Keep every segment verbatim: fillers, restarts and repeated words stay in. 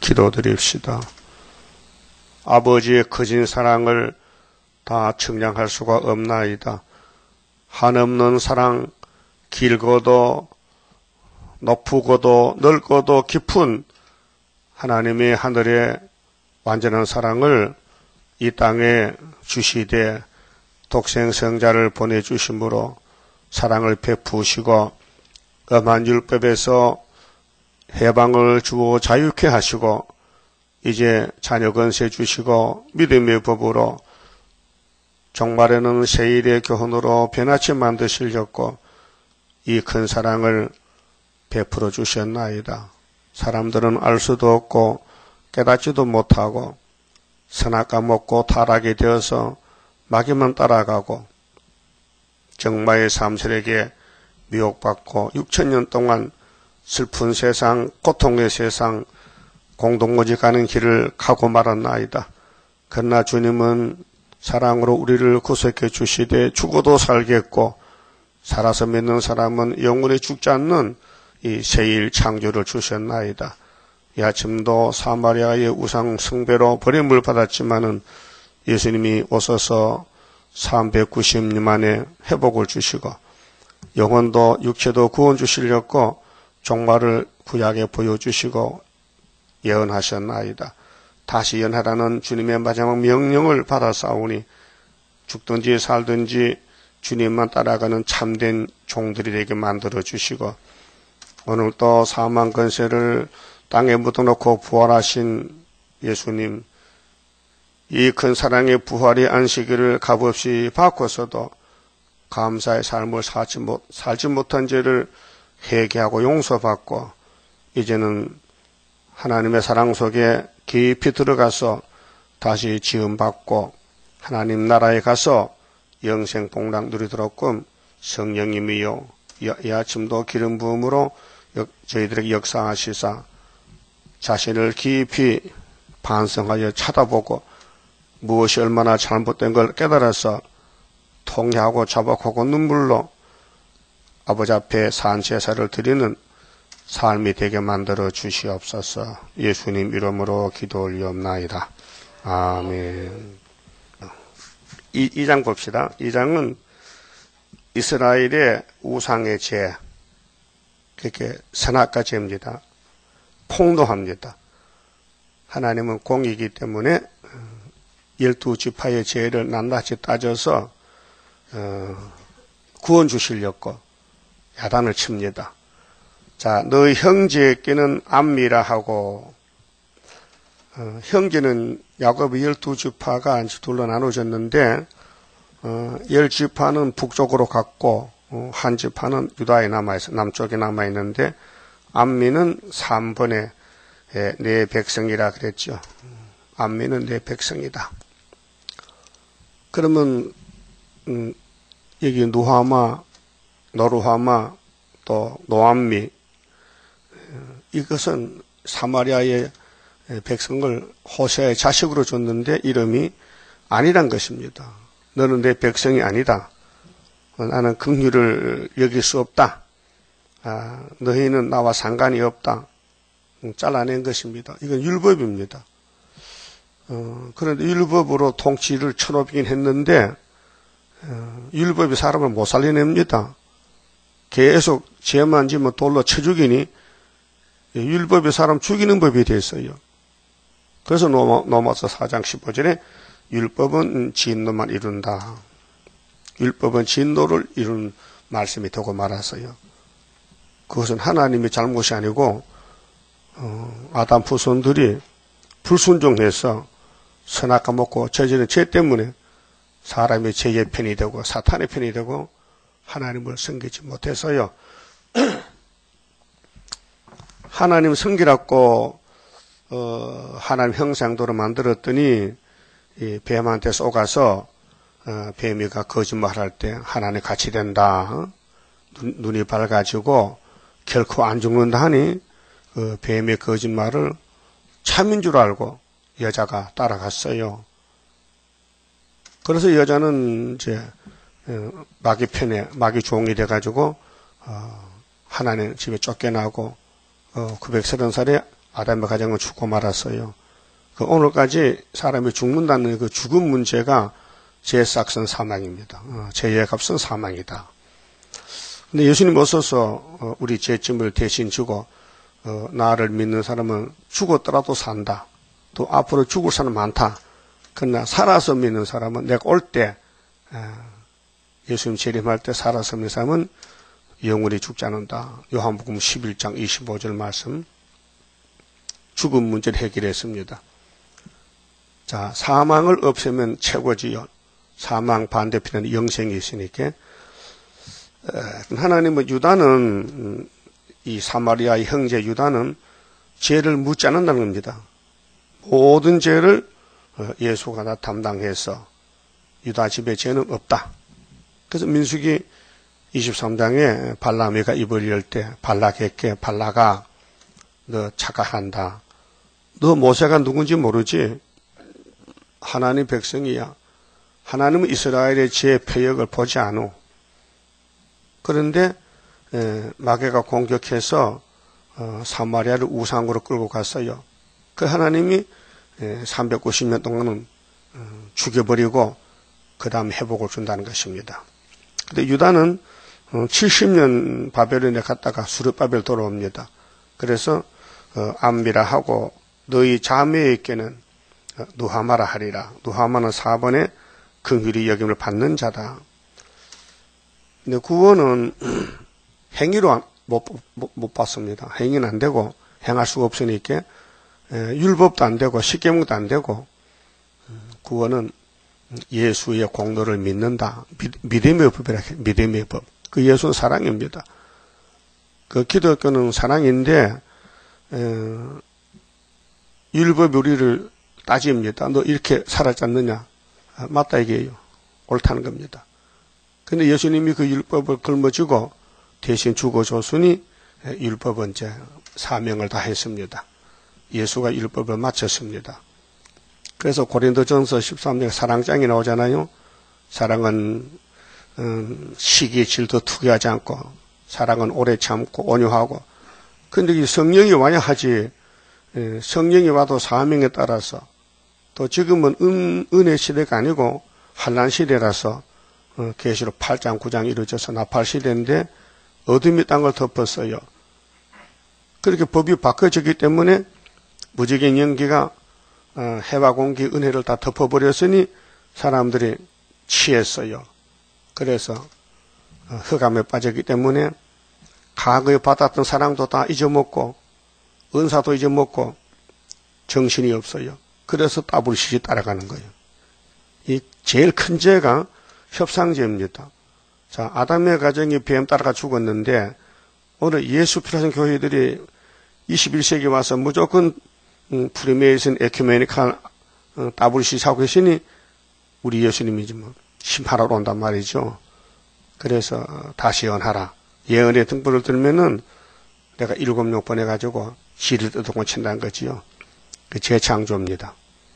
기도드립시다. 아버지의 거진 사랑을 다 측량할 수가 없나이다. 한없는 사랑, 길고도 높고도 넓고도 깊은 하나님의 하늘의 완전한 사랑을 이 땅에 주시되 독생성자를 보내주심으로 사랑을 베푸시고 엄한 율법에서 해방을 주어 자유케 하시고 이제 자녀 권세 주시고 믿음의 법으로 종말에는 세일의 교훈으로 변화치 만드시려고 이 큰 사랑을 베풀어 주셨나이다. 사람들은 알 수도 없고 깨닫지도 못하고 선악과 먹고 타락이 되어서 마귀만 따라가고 정마의 삼설에게 미혹받고 육천 년 동안 슬픈 세상, 고통의 세상, 공동모지 가는 길을 가고 말았나이다. 그러나 주님은 사랑으로 우리를 구속해 주시되 죽어도 살겠고 살아서 믿는 사람은 영원히 죽지 않는 이 새일 창조를 주셨나이다. 이 아침도 사마리아의 우상 숭배로 버림을 받았지만은 예수님이 오셔서 삼백구십 년 만에 회복을 주시고 영혼도 육체도 구원 주시려고 종말을 구약에 보여주시고 예언하셨나이다. 다시 연하라는 주님의 마지막 명령을 받아싸우니 죽든지 살든지 주님만 따라가는 참된 종들이 되게 만들어주시고 오늘 또 사망 권세를 땅에 묻어놓고 부활하신 예수님, 이 큰 사랑의 부활의 안식일을 값없이 바꿔서도 감사의 삶을 살지, 못, 살지 못한 죄를 회개하고 용서받고 이제는 하나님의 사랑 속에 깊이 들어가서 다시 지음받고 하나님 나라에 가서 영생 복락 누리도록끔 성령님이요 이 아침도 기름 부음으로 저희들에게 역사하시사 자신을 깊이 반성하여 쳐다보고 무엇이 얼마나 잘못된 걸 깨달아서 통회하고 자복하고 눈물로 아버지 앞에 산제사를 드리는 삶이 되게 만들어 주시옵소서. 예수님 이름으로 기도 올리옵나이다. 아멘. 이, 이 장 봅시다. 이 장은 이스라엘의 우상의 죄, 그렇게 선악과 죄입니다. 폭로합니다. 하나님은 공이기 때문에 열두 지파의 죄를 낱낱이 따져서 어, 구원 주시려고 야단을 칩니다. 자, 너희 형제에게는 암미라 하고 어, 형제는 야곱의 열두 지파가 둘로 나눠졌는데 어, 열 지파는 북쪽으로 갔고 어, 한 지파는 유다에 남아있어 남쪽에 남아있는데 암미는 삼 번에 내 백성이라 그랬죠. 암미는 내 백성이다. 그러면 음, 여기 누하마, 노루하마, 또 노암미 이것은 사마리아의 백성을 호세아의 자식으로 줬는데 이름이 아니란 것입니다. 너는 내 백성이 아니다. 나는 긍휼을 여길 수 없다. 아, 너희는 나와 상관이 없다. 잘라낸 것입니다. 이건 율법입니다. 어, 그런데 율법으로 통치를 천오백 년 했는데 어, 율법이 사람을 못 살려냅니다. 계속 죄만 지면 돌로 쳐 죽이니 율법이 사람 죽이는 법이 됐어요. 그래서 로마서 사 장 십오 절에 율법은 진노만 이룬다. 율법은 진노를 이룬 말씀이 되고 말았어요. 그것은 하나님의 잘못이 아니고 어, 아담 후손들이 불순종해서 선악과 먹고 저지른 죄 때문에 사람이 죄의 편이 되고 사탄의 편이 되고 하나님을 섬기지 못해서요. 하나님 섬기라고 어, 하나님 형상대로 만들었더니 이 뱀한테 쏘가서 어, 뱀이가 거짓말할 때 하나님 같이 된다. 눈, 눈이 밝아지고 결코 안 죽는다 하니 그 뱀의 거짓말을 참인 줄 알고 여자가 따라갔어요. 그래서 여자는 이제 마귀 편에 마귀 종이 돼가지고 어, 하나님 집에 쫓겨나고 어, 구백삼십 살에 아담의 가정은 죽고 말았어요. 그 오늘까지 사람이 죽는다는 그 죽음 문제가 죄삭선 사망입니다. 어, 죄의 값은 사망이다. 근데 예수님 오셔서 어, 우리 죄짐을 대신 지고 어, 나를 믿는 사람은 죽었더라도 산다. 또 앞으로 죽을 사람 많다. 그러나 살아서 믿는 사람은 내가 올 때 예수님 재림할 때 살아서 믿는 사람은 영원히 죽지 않는다. 요한복음 십일 장 이십오 절 말씀. 죽음 문제를 해결했습니다. 자, 사망을 없애면 최고지요. 사망 반대편에는 영생이 있으니까. 하나님은 유다는 이 사마리아의 형제 유다는 죄를 묻지 않는다는 겁니다. 모든 죄를 예수가 다 담당해서 유다 집에 죄는 없다. 그래서 민수기 이십삼 장에 발람이가 입을 열 때 발락에게 발라가 너 착각한다. 너 모세가 누군지 모르지? 하나님 백성이야. 하나님은 이스라엘의 죄 표역을 보지 않아. 그런데 마귀가 공격해서 사마리아를 우상으로 끌고 갔어요. 그 하나님이 삼백구십 년 동안은 죽여버리고 그 다음 회복을 준다는 것입니다. 근데 유다는 칠십 년 바벨론에 갔다가 수르바벨 돌아옵니다. 그래서 암미라 하고 너희 자매에게는 누하마라 하리라. 누하마는 사 번에 긍휼히 여김을 받는 자다. 근데 구원은 행위로 못, 못, 못 받습니다. 행위는 안 되고 행할 수가 없으니까 율법도 안 되고 십계명도 안 되고 구원은 예수의 공로를 믿는다. 믿음의 법이라 해요. 믿음의 법. 그 예수는 사랑입니다. 그 기독교는 사랑인데 에, 율법이 우리를 따집니다. 너 이렇게 살았지 않느냐? 아, 맞다 이게요. 옳다는 겁니다. 근데 예수님이 그 율법을 걸머쥐고 대신 죽어줬으니 율법은 이제 사명을 다 했습니다. 예수가 율법을 마쳤습니다. 그래서 고린도전서 십삼 장 사랑장이 나오잖아요. 사랑은 음, 시기 질도 투기하지 않고 사랑은 오래 참고 온유하고. 근데 이 성령이 와야 하지. 예, 성령이 와도 사명에 따라서 또 지금은 은, 은혜 시대가 아니고 환난 시대라서 어, 계시록 팔 장 구 장 이루어져서 나팔 시대인데 어둠이 땅을 덮었어요. 그렇게 법이 바꿔졌기 때문에 무지개 연기가 어, 해와 공기 은혜를 다 덮어버렸으니 사람들이 취했어요. 그래서 어, 흑암에 빠졌기 때문에 과거에 받았던 사랑도 다 잊어먹고 은사도 잊어먹고 정신이 없어요. 그래서 따블시시 따라가는 거예요. 이 제일 큰 죄가 협상죄입니다. 자, 아담의 가정이 뱀 따라가 죽었는데 오늘 예수 필요하신 교회들이 이십일 세기 와서 무조건 음, 프리메이슨 에큐메니칼 어, 따블시시 하고 계시니 우리 예수님이지 뭐 심판하러 온단 말이죠. 그래서 어, 다시 예언하라. 예언의 등불을 들면은 내가 일곱 명 보내가지고 지를 뜯고 친다는 거지요. 그 재창조입니다.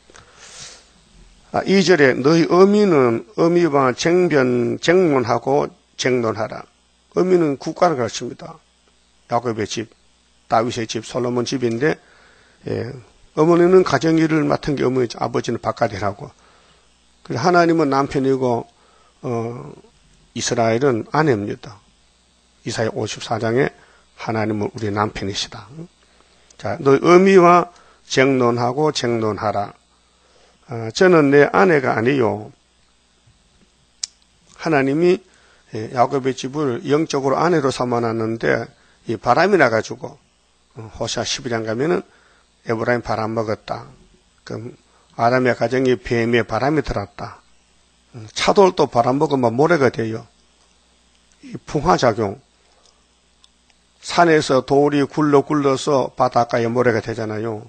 아, 이 절에 너희 어미는 어미와 쟁변, 쟁론하고 쟁론하라. 어미는 국가를 가르칩니다. 야곱의 집, 다윗의 집, 솔로몬 집인데 예, 어머니는 가정일을 맡은 게 어머니죠. 아버지는 바깥이라고. 그래서 하나님은 남편이고 어, 이스라엘은 아내입니다. 이사야 오십사 장에 하나님은 우리 남편이시다. 자, 너희 어미와 쟁론하고 쟁론하라. 어, 저는 내 아내가 아니요. 하나님이 야곱의 집을 영적으로 아내로 삼아놨는데 이 바람이 나가지고 호시아 십일 장 가면은 에브라임 바람 먹었다. 그럼 아담의 가정이 뱀의 바람이 들었다. 차돌도 바람 먹으면 모래가 돼요. 이 풍화작용. 산에서 돌이 굴러 굴러서 바닷가에 모래가 되잖아요.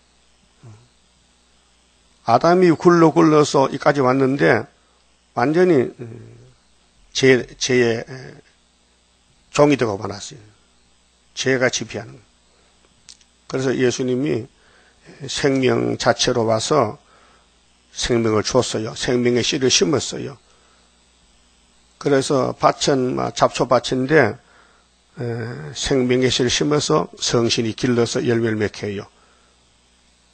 아담이 굴러 굴러서 이까지 왔는데 완전히 죄, 죄의 종이 되고 말았어요. 죄가 지배하는. 그래서 예수님이 생명 자체로 와서 생명을 줬어요. 생명의 씨를 심었어요. 그래서 밭은 잡초밭인데 생명의 씨를 심어서 성신이 길러서 열매를 맺혀요.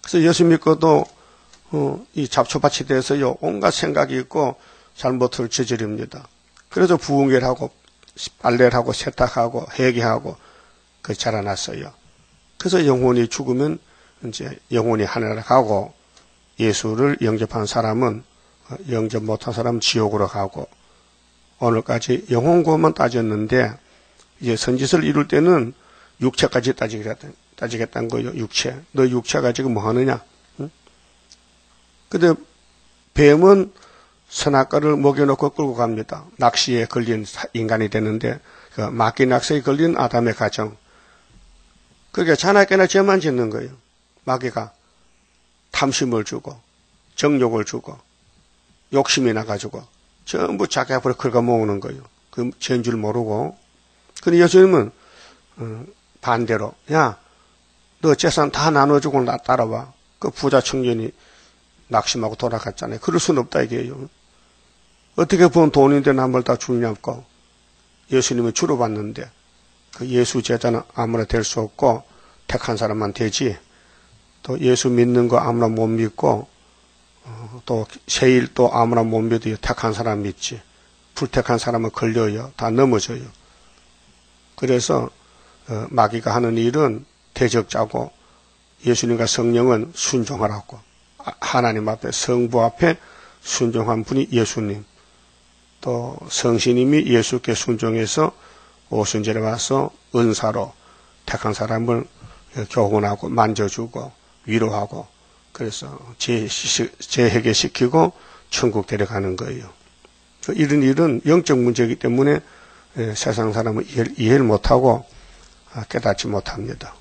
그래서 예수 믿고도 어, 이 잡초밭이 돼서요 온갖 생각이 있고 잘못을 저지릅니다. 그래서 부흥회를 하고 빨래를 하고 세탁하고 회개하고 그 자라났어요. 그래서 영혼이 죽으면 이제 영혼이 하늘에 가고 예수를 영접한 사람은 영접 못한 사람은 지옥으로 가고 오늘까지 영혼 구원만 따졌는데 이제 선지서를 이룰 때는 육체까지 따지겠다, 따지겠다는 거예요. 육체. 너 육체가 지금 뭐 하느냐? 응? 근데 뱀은 선악과를 먹여놓고 끌고 갑니다. 낚시에 걸린 인간이 되는데 그 마귀 낚시에 걸린 아담의 가정. 그러니까 자나깨나 죄만 짓는 거예요. 마귀가 탐심을 주고 정욕을 주고 욕심이 나가지고 전부 자기 앞으로 긁어모으는 거예요. 그 죄인 줄 모르고. 근데 예수님은 반대로 야, 너 재산 다 나눠주고 나 따라와. 그 부자 청년이 낙심하고 돌아갔잖아요. 그럴 수는 없다 이게요. 어떻게 본 돈인데 남을 다 주냐고. 예수님은 주로 받는데 그 예수 제자는 아무나 될 수 없고 택한 사람만 되지. 또 예수 믿는 거 아무나 못 믿고 어, 또 세일 또 아무나 못 믿어요. 택한 사람 믿지. 불택한 사람은 걸려요. 다 넘어져요. 그래서 어, 마귀가 하는 일은 대적자고 예수님과 성령은 순종하라고. 하나님 앞에 성부 앞에 순종한 분이 예수님. 또 성신님이 예수께 순종해서 오순절에 와서 은사로 택한 사람을 교훈하고 만져주고 위로하고 그래서 재해결시키고 천국 데려가는 거예요. 이런 일은 영적 문제이기 때문에 세상 사람은 이해를, 이해를 못하고 깨닫지 못합니다.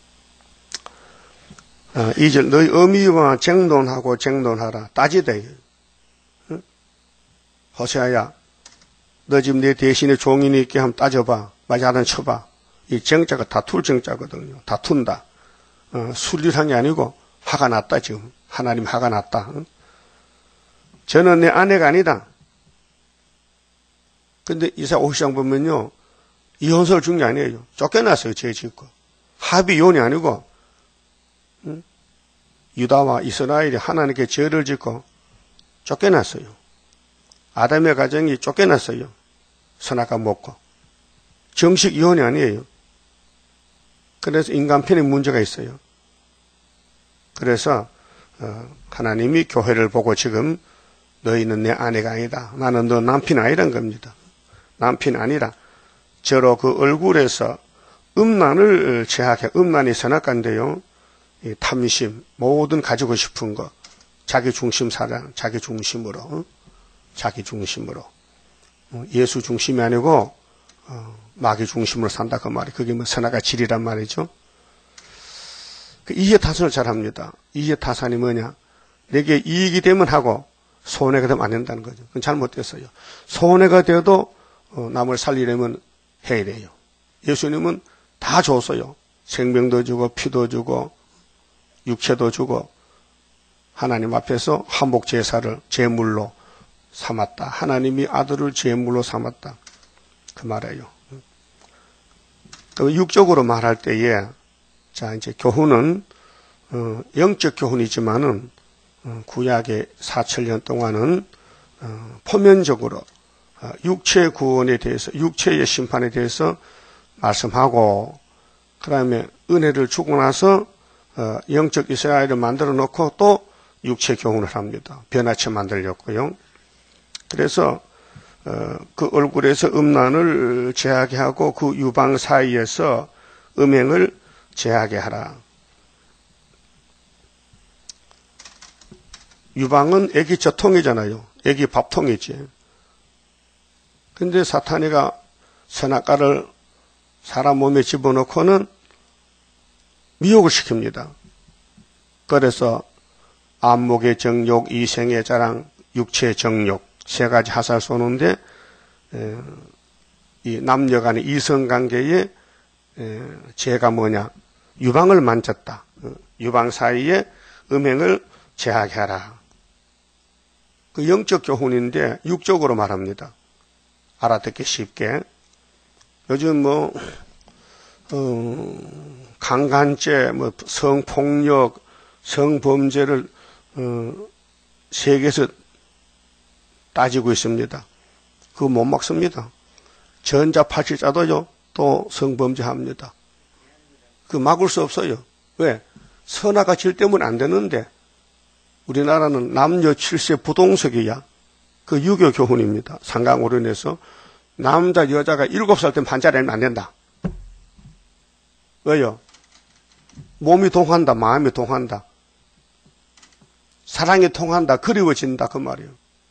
이 절 너희 어미와 쟁론하고 쟁론하라. 따지되 호세아야 너 지금 내 대신에 종인이 있게 한번 따져봐. 맞아는 쳐봐. 이 정자가 다툴 정자거든요. 다툰다. 어, 순리한 게 아니고 화가 났다 지금. 하나님 화가 났다. 응? 저는 내 아내가 아니다. 근데 이사 오십 장 보면요. 이혼설 준 게 아니에요. 쫓겨났어요. 죄 짓고. 합의 이혼이 아니고 응? 유다와 이스라엘이 하나님께 죄를 짓고 쫓겨났어요. 아담의 가정이 쫓겨났어요. 선악과 먹고. 정식 이혼이 아니에요. 그래서 인간편에 문제가 있어요. 그래서 어, 하나님이 교회를 보고 지금 너희는 내 아내가 아니다. 나는 너 남편 아니란 겁니다. 남편 아니라 저로 그 얼굴에서 음란을 제하게 음란이 선악과인데요. 이 탐심, 모든 가지고 싶은 거, 자기 중심 사랑, 자기 중심으로, 어? 자기 중심으로 어, 예수 중심이 아니고 어, 마귀 중심으로 산다 그 말이 그게 뭐 선악과 질이란 말이죠. 그 이해타산을 잘합니다. 이해타산이 뭐냐? 내게 이익이 되면 하고 손해가 되면 안 된다는 거죠. 그건 잘못됐어요. 손해가 돼도 어, 남을 살리려면 해야 돼요. 예수님은 다 줬어요. 생명도 주고 피도 주고 육체도 주고 하나님 앞에서 한복 제사를 제물로 삼았다. 하나님이 아들을 제물로 삼았다. 그 말이에요. 육적으로 말할 때에 자 이제 교훈은 어, 영적 교훈이지만은 어, 구약의 사천 년 동안은 어, 표면적으로 어, 육체 구원에 대해서 육체의 심판에 대해서 말씀하고 그 다음에 은혜를 주고 나서 어, 영적 이스라엘을 만들어 놓고 또 육체 교훈을 합니다. 변화체 만들렸고요. 그래서 어, 그 얼굴에서 음란을 제하게 하고 그 유방 사이에서 음행을 제하게 하라. 유방은 애기 젖통이잖아요. 애기 밥통이지. 근데 사탄이가 선악과를 사람 몸에 집어넣고는 미혹을 시킵니다. 그래서 안목의 정욕, 이생의 자랑, 육체의 정욕 세 가지 하살 쏘는데 에, 이 남녀 간의 이성관계에 에, 죄가 뭐냐? 유방을 만졌다. 유방 사이에 음행을 제하게 하라. 그 영적 교훈인데 육적으로 말합니다. 알아듣기 쉽게. 요즘 뭐 어, 강간죄, 뭐 성폭력, 성범죄를 어, 세계에서 따지고 있습니다. 그거 못 막습니다. 전자팔칠자도요, 또 성범죄합니다. 그 막을 수 없어요. 왜? 선악과 질 때문에 안 되는데, 우리나라는 남녀 칠세 부동석이야. 그 유교 교훈입니다. 상강오륜에서 남자, 여자가 일곱 살 때 반자리하면 안 된다. 왜요? 몸이 동한다, 마음이 동한다. 사랑이 통한다, 그리워진다, 그 말이에요.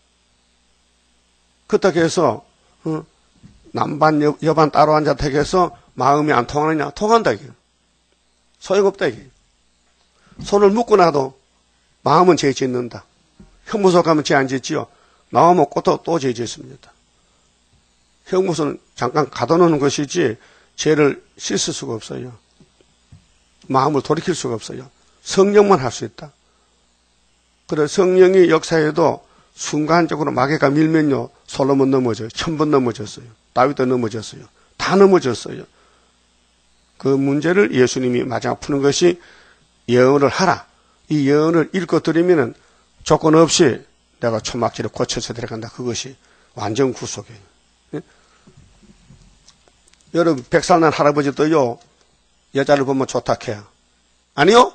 그렇다고 해서, 어, 남반, 여, 여반 따로 앉았다 해서 마음이 안 통하느냐? 통한다, 이게. 소용없다, 이게. 손을 묶고 나도 마음은 죄 짓는다. 형무소 가면 죄 안 짓지요? 나오면 또, 또 죄 짓습니다. 형무소는 잠깐 가둬놓는 것이지 죄를 씻을 수가 없어요. 마음을 돌이킬 수가 없어요. 성령만 할 수 있다. 그래 성령이 역사에도 순간적으로 마귀가 밀면요, 솔로몬 넘어져요. 천 번 넘어졌어요. 다윗도 넘어졌어요. 다 넘어졌어요. 그 문제를 예수님이 마지막 푸는 것이 예언을 하라. 이 예언을 읽어드리면은 조건 없이 내가 초막지를 고쳐서 들어간다. 그것이 완전 구속이에요. 예? 여러분, 백살 난 할아버지도요, 여자를 보면 좋다 해요. 아니요?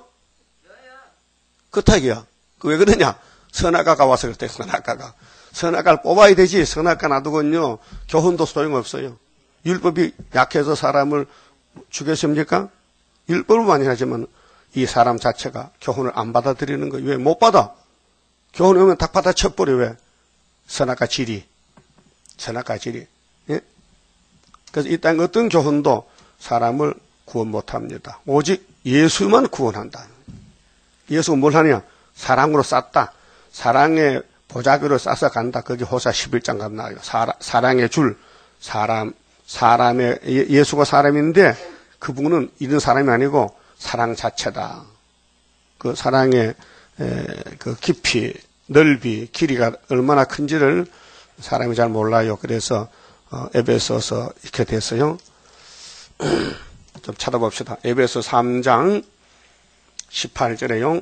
그탁이야. 그 왜 그러냐? 선악과가 와서 그랬대, 선악과가. 선악과를 뽑아야 되지, 선악과 놔두고는요, 교훈도 소용없어요. 율법이 약해서 사람을 죽였습니까? 율법을 많이 하지만 이 사람 자체가 교훈을 안 받아들이는 거예요. 왜? 못 받아. 교훈 오면 딱 받아 쳐버려. 왜? 선악과 질이. 선악과 질이. 예? 그래서 이 땅 어떤 교훈도 사람을 구원 못 합니다. 오직 예수만 구원한다. 예수가 뭘 하냐? 사랑으로 쌌다. 사랑의 보자기로 싸서 간다. 거기 호사 십일 장 가면 나와요. 사라, 사랑의 줄. 사람, 사람의, 예수가 사람인데 그분은 이런 사람이 아니고 사랑 자체다. 그 사랑의 에, 그 깊이, 넓이, 길이가 얼마나 큰지를 사람이 잘 몰라요. 그래서 어, 에베소서 이렇게 됐어요. 좀 찾아봅시다. 에베소 삼 장 십팔 절에요.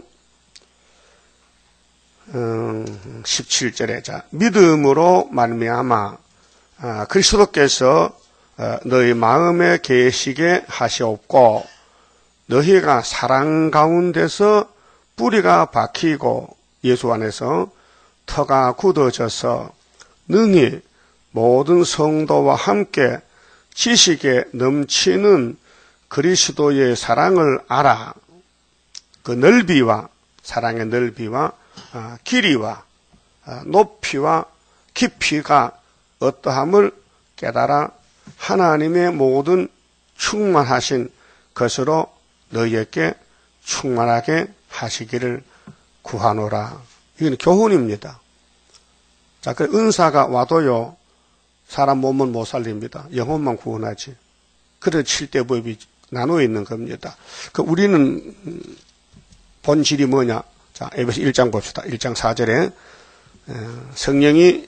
음, 십칠 절에 자 믿음으로 말미암아 아, 그리스도께서 어, 너희 마음에 계시게 하시옵고 너희가 사랑 가운데서 뿌리가 박히고 예수 안에서 터가 굳어져서 능히 모든 성도와 함께 지식에 넘치는 그리스도의 사랑을 알아. 그 넓이와 사랑의 넓이와 아, 길이와 아, 높이와 깊이가 어떠함을 깨달아 하나님의 모든 충만하신 것으로 너희에게 충만하게 하시기를 구하노라. 이건 교훈입니다. 자, 그 은사가 와도요, 사람 몸은 못 살립니다. 영혼만 구원하지. 그래서 칠대법이 나누어 있는 겁니다. 그 우리는 본질이 뭐냐? 자, 에베소 일 장 봅시다. 일 장 사 절에 성령이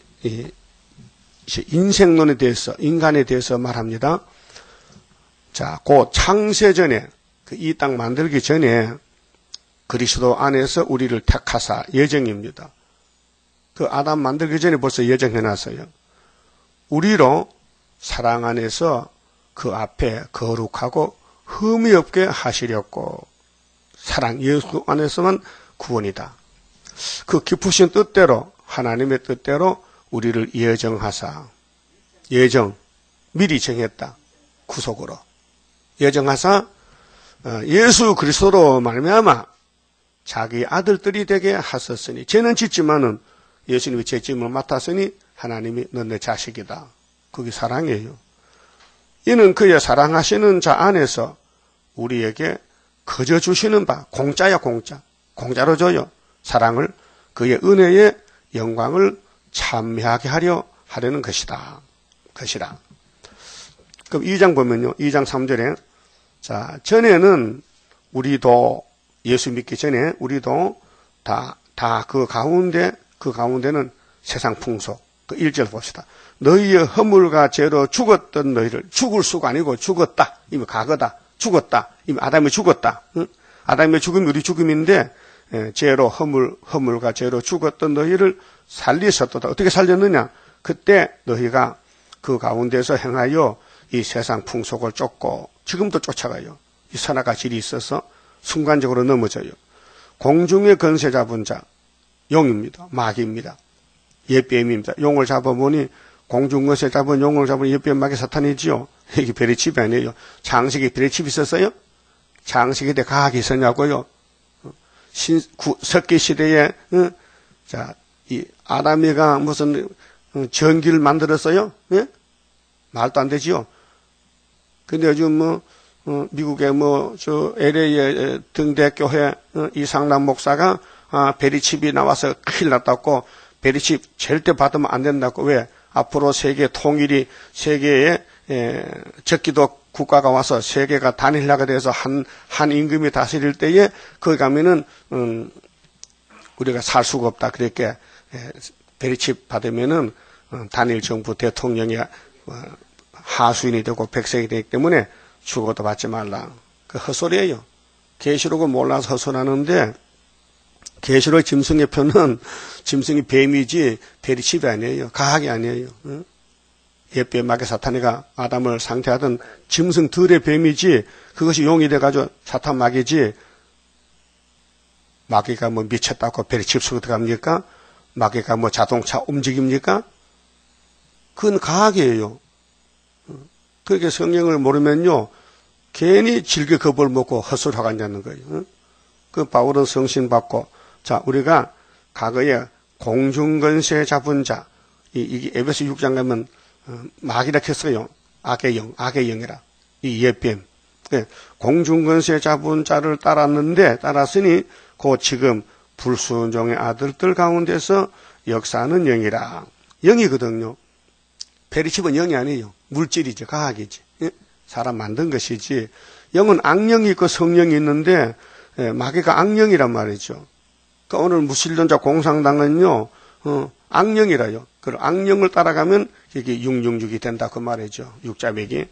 인생론에 대해서, 인간에 대해서 말합니다. 자, 그 창세전에, 그 이 땅 만들기 전에 그리스도 안에서 우리를 택하사 예정입니다. 그 아담 만들기 전에 벌써 예정해놨어요. 우리로 사랑 안에서 그 앞에 거룩하고 흠이 없게 하시려고 사랑 예수 안에서만 구원이다. 그 깊으신 뜻대로 하나님의 뜻대로 우리를 예정하사 예정 미리 정했다. 구속으로 예정하사 예수 그리스도로 말미암아 자기 아들들이 되게 하셨으니 죄는 짓지만은 예수님이 죄짐을 맡았으니 하나님이 너 내 자식이다. 그게 사랑이에요. 이는 그의 사랑하시는 자 안에서 우리에게 거저 주시는 바 공짜야 공짜. 공짜로 줘요. 사랑을 그의 은혜의 영광을 참여하게 하려 하려는 것이다. 것이다. 그럼 이 장 보면요. 이 장 삼 절에 자, 전에는 우리도 예수 믿기 전에 우리도 다, 다 그 가운데, 그 가운데는 세상 풍속. 그 일 절 봅시다. 너희의 허물과 죄로 죽었던 너희를 죽을 수가 아니고 죽었다. 이미 과거다. 죽었다. 이미 아담이 죽었다. 응? 아담의 죽음이 우리 죽음인데 죄로 허물, 허물과 죄로 죽었던 너희를 살리셨도다. 어떻게 살렸느냐? 그때 너희가 그 가운데서 행하여 이 세상 풍속을 쫓고 지금도 쫓아가요. 이 선악과 질이 있어서 순간적으로 넘어져요. 공중의 권세 잡은 자, 용입니다. 마귀입니다. 옛뱀입니다. 용을 잡아보니 공중 권세 잡은 용을 잡은 옛뱀 마귀 사탄이지요. 이게 베리칩이 아니에요. 장식에 베리칩이 있었어요? 장식에 대해 과학이 있었냐고요? 신, 구, 석기 시대에, 어? 자, 이 아담이가 무슨 어, 전기를 만들었어요? 예? 말도 안 되지요. 근데 요즘 뭐, 어, 미국의 뭐, 저, 엘에이의 등대교회 어, 이상남 목사가 아, 베리칩이 나와서 큰일 났다고, 베리칩 절대 받으면 안 된다고. 왜? 앞으로 세계 통일이, 세계에, 에, 적기도 국가가 와서 세계가 단일화가 돼서 한, 한 임금이 다스릴 때에, 거기 가면은, 음, 우리가 살 수가 없다. 그렇게, 에, 베리칩 받으면은, 어, 단일 정부 대통령이, 어, 하수인이 되고 백성이 되기 때문에 죽어도 받지 말라. 그 헛소리예요. 계시록을 몰라서 헛소리하는데, 계시록 짐승의 표는 짐승이 뱀이지 베리칩이 아니에요. 가학이 아니에요. 응? 옛뱀 마귀 사탄이가 아담을 상대하던 짐승들의 뱀이지 그것이 용이 돼가지고 사탄 마귀지 마귀가 뭐 미쳤다고 베리칩 쓰고 들어갑니까? 마귀가 뭐 자동차 움직입니까? 그건 가학이에요. 그렇게 성령을 모르면요 괜히 질게 겁을 먹고 헛소리하고 앉는 거예요. 응? 그 바울은 성신 받고 자, 우리가 과거에 공중권세 잡은 자, 이, 이게 에베소 육 장 가면, 어, 마귀라 했어요. 악의 영, 악의 영이라. 이 옛뱀. 네, 공중권세 잡은 자를 따랐는데, 따랐으니, 그 지금 불순종의 아들들 가운데서 역사하는 영이라. 영이거든요. 베리칩은 영이 아니에요. 물질이죠. 과학이지. 예? 사람 만든 것이지. 영은 악령이 있고 성령이 있는데, 예, 마귀가 악령이란 말이죠. 그러니까 오늘 무신론자 공산당은요, 어, 악령이라요. 그 악령을 따라가면 이게 육육육이 된다 그 말이죠. 육자맥이.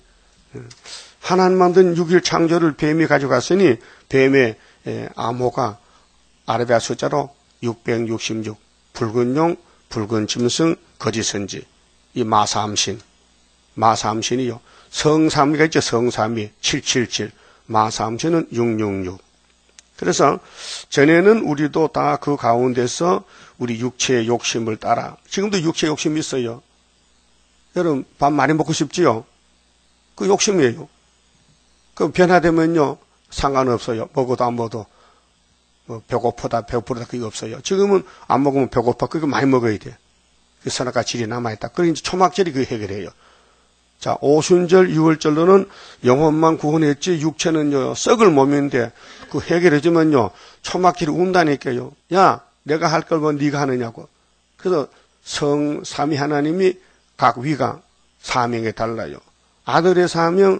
하나님 만든 육일 창조를 뱀이 가져갔으니 뱀의 에, 암호가 아라비아 숫자로 육백육십육. 붉은 용, 붉은 짐승, 거짓 선지. 이 마삼신. 마삼신이요. 성삼위가 있죠. 성삼위. 칠칠칠. 마삼신은 육육육. 그래서 전에는 우리도 다 그 가운데서 우리 육체의 욕심을 따라 지금도 육체의 욕심이 있어요. 여러분 밥 많이 먹고 싶지요? 그 욕심이에요. 그 변화되면요 상관없어요. 먹어도 안 먹어도 뭐 배고프다 배고프다 그게 없어요. 지금은 안 먹으면 배고파. 그거 많이 먹어야 돼. 그 선악과 질이 남아있다. 그러니 초막절이 그 해결해요. 자, 오순절, 유월절로는 영혼만 구원했지 육체는요 썩을 몸인데 그 해결해주면요 초막질이 운다니까요. 야, 내가 할 걸 뭐 네가 하느냐고. 그래서 성 삼위 하나님이 각 위가 사명에 달라요. 아들의 사명,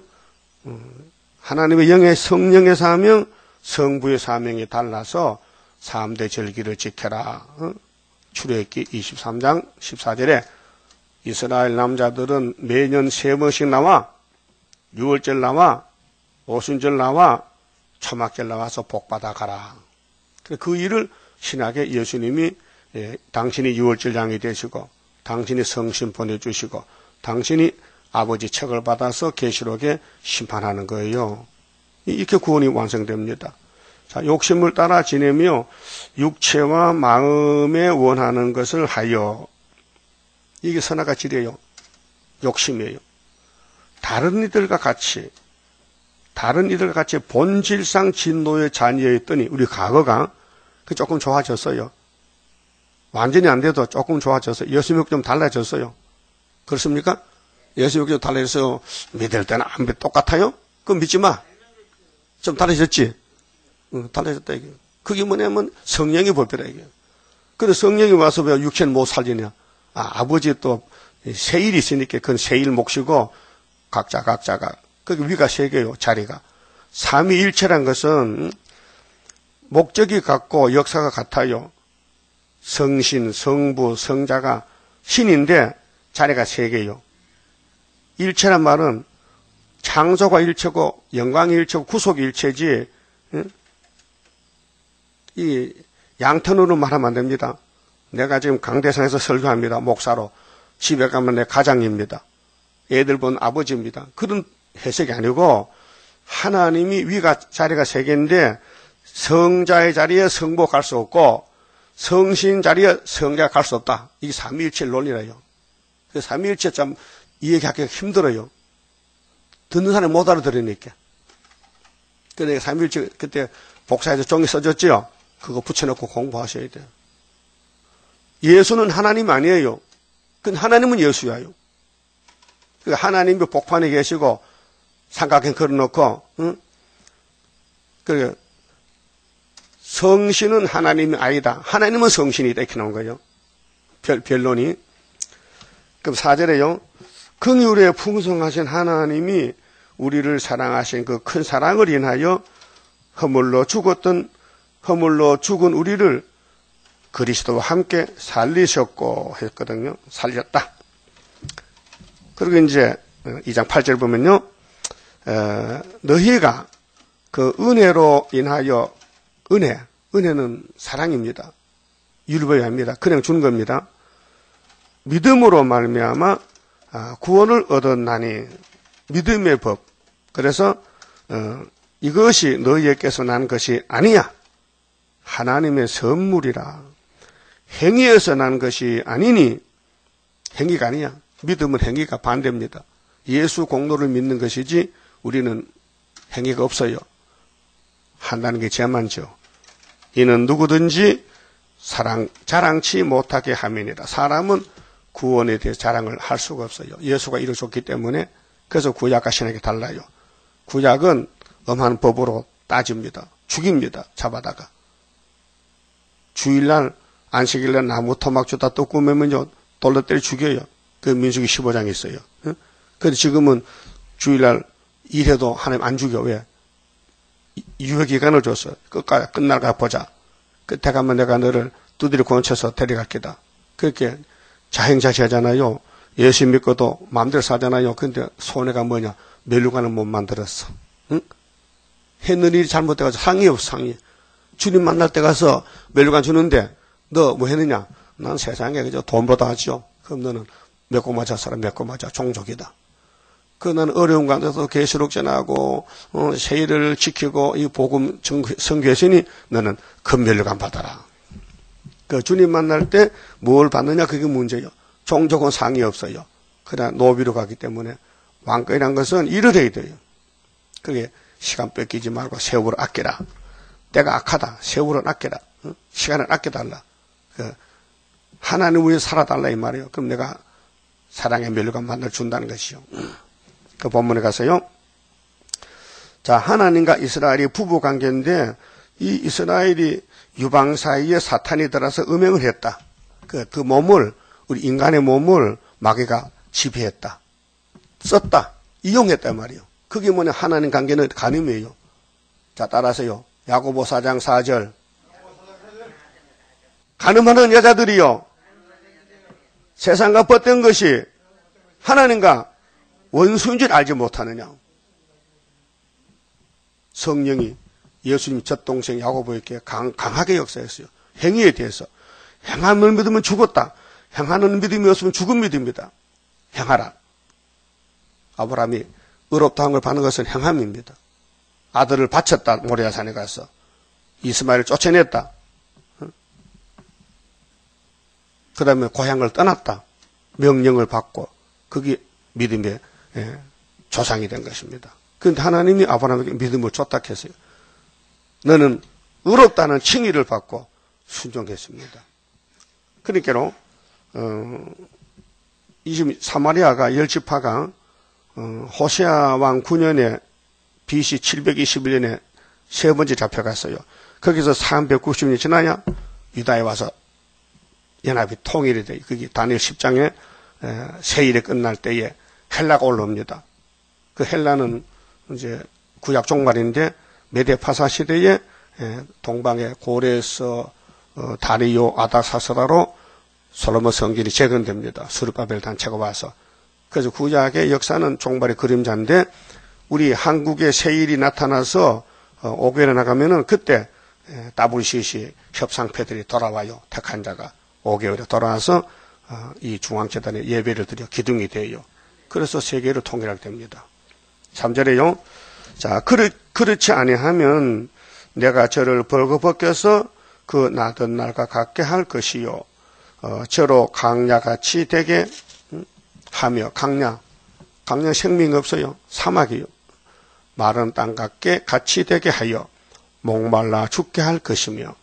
하나님의 영의 성령의 사명, 성부의 사명이 달라서 삼 대 절기를 지켜라. 출애굽기 이십삼 장 십사 절에 이스라엘 남자들은 매년 세 번씩 나와 유월절 나와 오순절 나와 초막절 나와서 복받아 가라. 그 일을 신학에 예수님이 예, 당신이 유월절 양이 되시고 당신이 성신 보내주시고 당신이 아버지 척을 받아서 계시록에 심판하는 거예요. 이렇게 구원이 완성됩니다. 자, 욕심을 따라 지내며 육체와 마음에 원하는 것을 하여 이게 선악과 질이에요. 욕심이에요. 다른 이들과 같이 다른 이들과 같이 본질상 진노의 자녀였더니 우리 과거가 그 조금 좋아졌어요. 완전히 안 돼도 조금 좋아졌어요. 예수님이 좀 달라졌어요. 그렇습니까? 예수님이 좀 달라져서 믿을 때는 안 믿, 똑같아요? 그럼 믿지 마. 좀 달라졌지? 응, 달라졌다 이게. 그게 뭐냐면 성령이 법이라 이게. 그래서 성령이 와서 왜 육체는 못 살리냐? 아, 아버지 또 세일이 있으니까 그건 세일 몫이고 각자 각자가 그 위가 세 개요. 자리가. 삼위일체란 것은 목적이 같고 역사가 같아요. 성신, 성부, 성자가 신인데 자리가 세 개요. 일체란 말은 창조가 일체고 영광이 일체고 구속이 일체지. 이 양편으로 말하면 안 됩니다. 내가 지금 강대상에서 설교합니다. 목사로. 집에 가면 내 가장입니다. 애들 본 아버지입니다. 그런 해석이 아니고 하나님이 위가 자리가 세 개인데 성자의 자리에 성부 갈 수 없고 성신 자리에 성자가 갈 수 없다. 이게 삼위일체 논리라요. 삼위일체 참 이해하기가 힘들어요. 듣는 사람이 못 알아들으니까. 그러니까 삼위일체 그때 복사해서 종이 써졌지요. 그거 붙여놓고 공부하셔야 돼요. 예수는 하나님 아니에요. 그 하나님은 예수야요. 그러니까 하나님이 복판에 계시고 삼각형 걸어놓고, 응? 그 성신은 하나님이 아니다. 하나님은 성신이다. 이렇게 나온 거예요. 별, 변론이. 그럼 사 절에요. 긍휼에 풍성하신 하나님이 우리를 사랑하신 그 큰 사랑을 인하여 허물로 죽었던, 허물로 죽은 우리를 그리스도와 함께 살리셨고 했거든요. 살렸다. 그리고 이제 이 장 팔 절 보면요. 에, 너희가 그 은혜로 인하여 은혜, 은혜는 사랑입니다. 율법입니다. 그냥 준 겁니다. 믿음으로 말미암아 구원을 얻었나니 믿음의 법. 그래서 어, 이것이 너희에게서 난 것이 아니야. 하나님의 선물이라. 행위에서 난 것이 아니니 행위가 아니야. 믿음은 행위가 반대입니다. 예수 공로를 믿는 것이지 우리는 행위가 없어요. 한다는 게 죄만죠. 이는 누구든지 사랑 자랑치 못하게 함이니라. 사람은 구원에 대해 자랑을 할 수가 없어요. 예수가 이루셨기 때문에. 그래서 구약과 신약이 달라요. 구약은 엄한 법으로 따집니다. 죽입니다. 잡아다가. 주일날 안식일날 나무 토막 주다 또 꾸매면요 돌로 때려 죽여요. 그 민수기 십오 장에 있어요. 그런데 지금은 주일날 일해도 하나님 안 죽여. 왜? 유효기간을 줬어. 끝까지 끝날까 보자. 끝에 가면 내가 너를 두드려 권쳐서 데려갈 게다. 그렇게 자행자시하잖아요. 예수 믿고도 마음대로 사잖아요. 근데 손해가 뭐냐? 멸류관을 못 만들었어. 응? 했는 일이 잘못돼가지고 상이 없어. 상이. 주님 만날 때 가서 멸류관 주는데 너 뭐 했느냐? 난 세상에 그저 돈 벌다 하죠. 그럼 너는 몇 고 맞아 살아 몇 고 맞아 종족이다. 그 나는 어려운 가운데서 계시록 전하고 어, 세일을 지키고 이 복음 선교했으니 너는 금멸류관 받아라. 그 주님 만날 때 뭘 받느냐 그게 문제예요. 종족은 상이 없어요. 그러나 노비로 가기 때문에 왕권이란 것은 일을 해야 돼요. 그게 시간 뺏기지 말고 세월을 아껴라. 때가 악하다. 세월을 아껴라. 어? 시간을 아껴달라. 그 하나님 위해 살아달라 이 말이에요. 그럼 내가 사랑의 멸류관 만나 준다는 것이요. 그 본문에 가서요. 자, 하나님과 이스라엘이 부부 관계인데 이 이스라엘이 유방 사이에 사탄이 들어서 음행을 했다. 그, 그 몸을 우리 인간의 몸을 마귀가 지배했다. 썼다. 이용했단 말이에요. 그게 뭐냐? 하나님 관계는 간음이에요. 자, 따라서요. 야고보 사 장 사 절. 간음하는 여자들이요. 세상과 벗된 것이 하나님과 원수인 줄 알지 못하느냐. 성령이 예수님 젖동생 야고보에게 강, 강하게 역사했어요. 행위에 대해서. 행함을 믿으면 죽었다. 행하는 믿음이 없으면 죽은 믿음입니다. 행하라. 아브라함이 의롭다 한 걸 받는 것은 행함입니다. 아들을 바쳤다. 모리아산에 가서. 이스마엘을 쫓아냈다. 그 다음에 고향을 떠났다. 명령을 받고 그게 믿음의 예, 조상이 된 것입니다. 그런데 하나님이 아브라함에게 믿음을 줬다 했어요. 너는 의롭다는 칭의를 받고 순종했습니다. 그러니까 어, 이 사마리아가 열지파가 어, 호세아 왕 구 년에 비씨 칠백이십일 년에 세 번째 잡혀갔어요. 거기서 삼백구십 년이 지나야 유다에 와서 연합이 통일이 돼요. 그게 다니엘 십 장에 세일에 끝날 때에 헬라가 올라옵니다. 그 헬라는 이제 구약 종말인데 메데 파사 시대에 동방의 고레스, 다리오, 아닥사스라로 솔로몬 성전이 재건됩니다. 수르바벨 단체가 와서. 그래서 구약의 역사는 종말의 그림자인데 우리 한국에 세일이 나타나서 오교에 나가면은 그때 더블유씨씨 협상패들이 돌아와요. 택한 자가 오 개월에 돌아와서 이 중앙재단에 예배를 드려 기둥이 돼요. 그래서 세계를 통일하게 됩니다. 삼 절에요. 자, 그렇, 그렇지 아니하면 내가 저를 벌거벗겨서 그 나던 날과 같게 할 것이요. 어, 저로 강야같이 되게 하며, 강야, 강야 생명이 없어요. 사막이요. 마른 땅 같게 같이 되게 하여 목말라 죽게 할 것이며.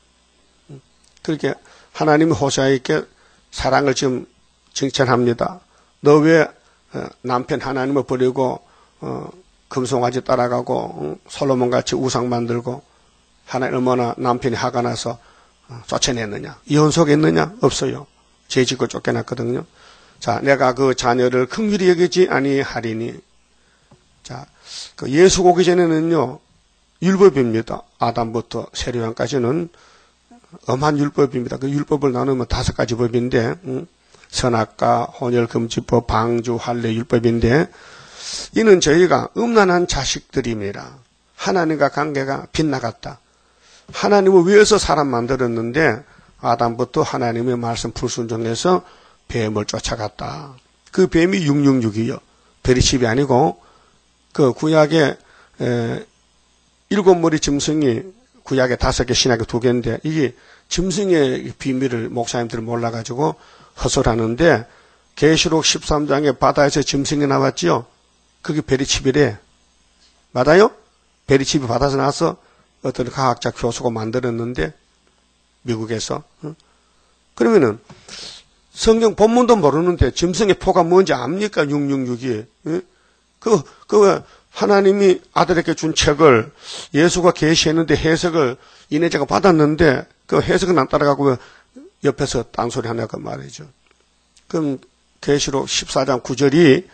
그렇게 하나님이 호세아에게 사랑을 지금 칭찬합니다. 너 왜 남편 하나님을 버리고 어, 금송아지 따라가고 어, 솔로몬같이 우상 만들고 하나님 얼마나 남편이 화가 나서 어, 쫓아냈느냐. 이혼속했느냐? 없어요. 죄짓고 쫓겨났거든요. 자, 내가 그 자녀를 긍휼히 여기지 아니하리니. 자, 그 예수 오기 전에는요 율법입니다. 아담부터 세례요한까지는 엄한 율법입니다. 그 율법을 나누면 다섯 가지 법인데 음, 선악과 혼혈금지법, 방주, 할례 율법인데 이는 저희가 음란한 자식들입니다. 하나님과 관계가 빗나갔다. 하나님을 위해서 사람 만들었는데 아담부터 하나님의 말씀 불순종해서 뱀을 쫓아갔다. 그 뱀이 육육육이요. 베리칩이 아니고 그 구약에 에, 일곱 머리 짐승이 구약에 다섯 개, 신약에 두 개인데 이게 짐승의 비밀을 목사님들이 몰라가지고 허설하는데 계시록 십삼 장에 바다에서 짐승이 나왔지요. 그게 베리칩이래. 맞아요? 베리칩이 바다에서 나와서 어떤 과학자 교수가 만들었는데 미국에서. 그러면은 성경 본문도 모르는데 짐승의 표가 뭔지 압니까? 육육육이. 그, 그 하나님이 아들에게 준 책을 예수가 계시했는데 해석을 이내자가 받았는데 그 해석은 안 따라가고 옆에서 딴소리 하냐고 말이죠. 그럼 계시록 십사 장 구 절이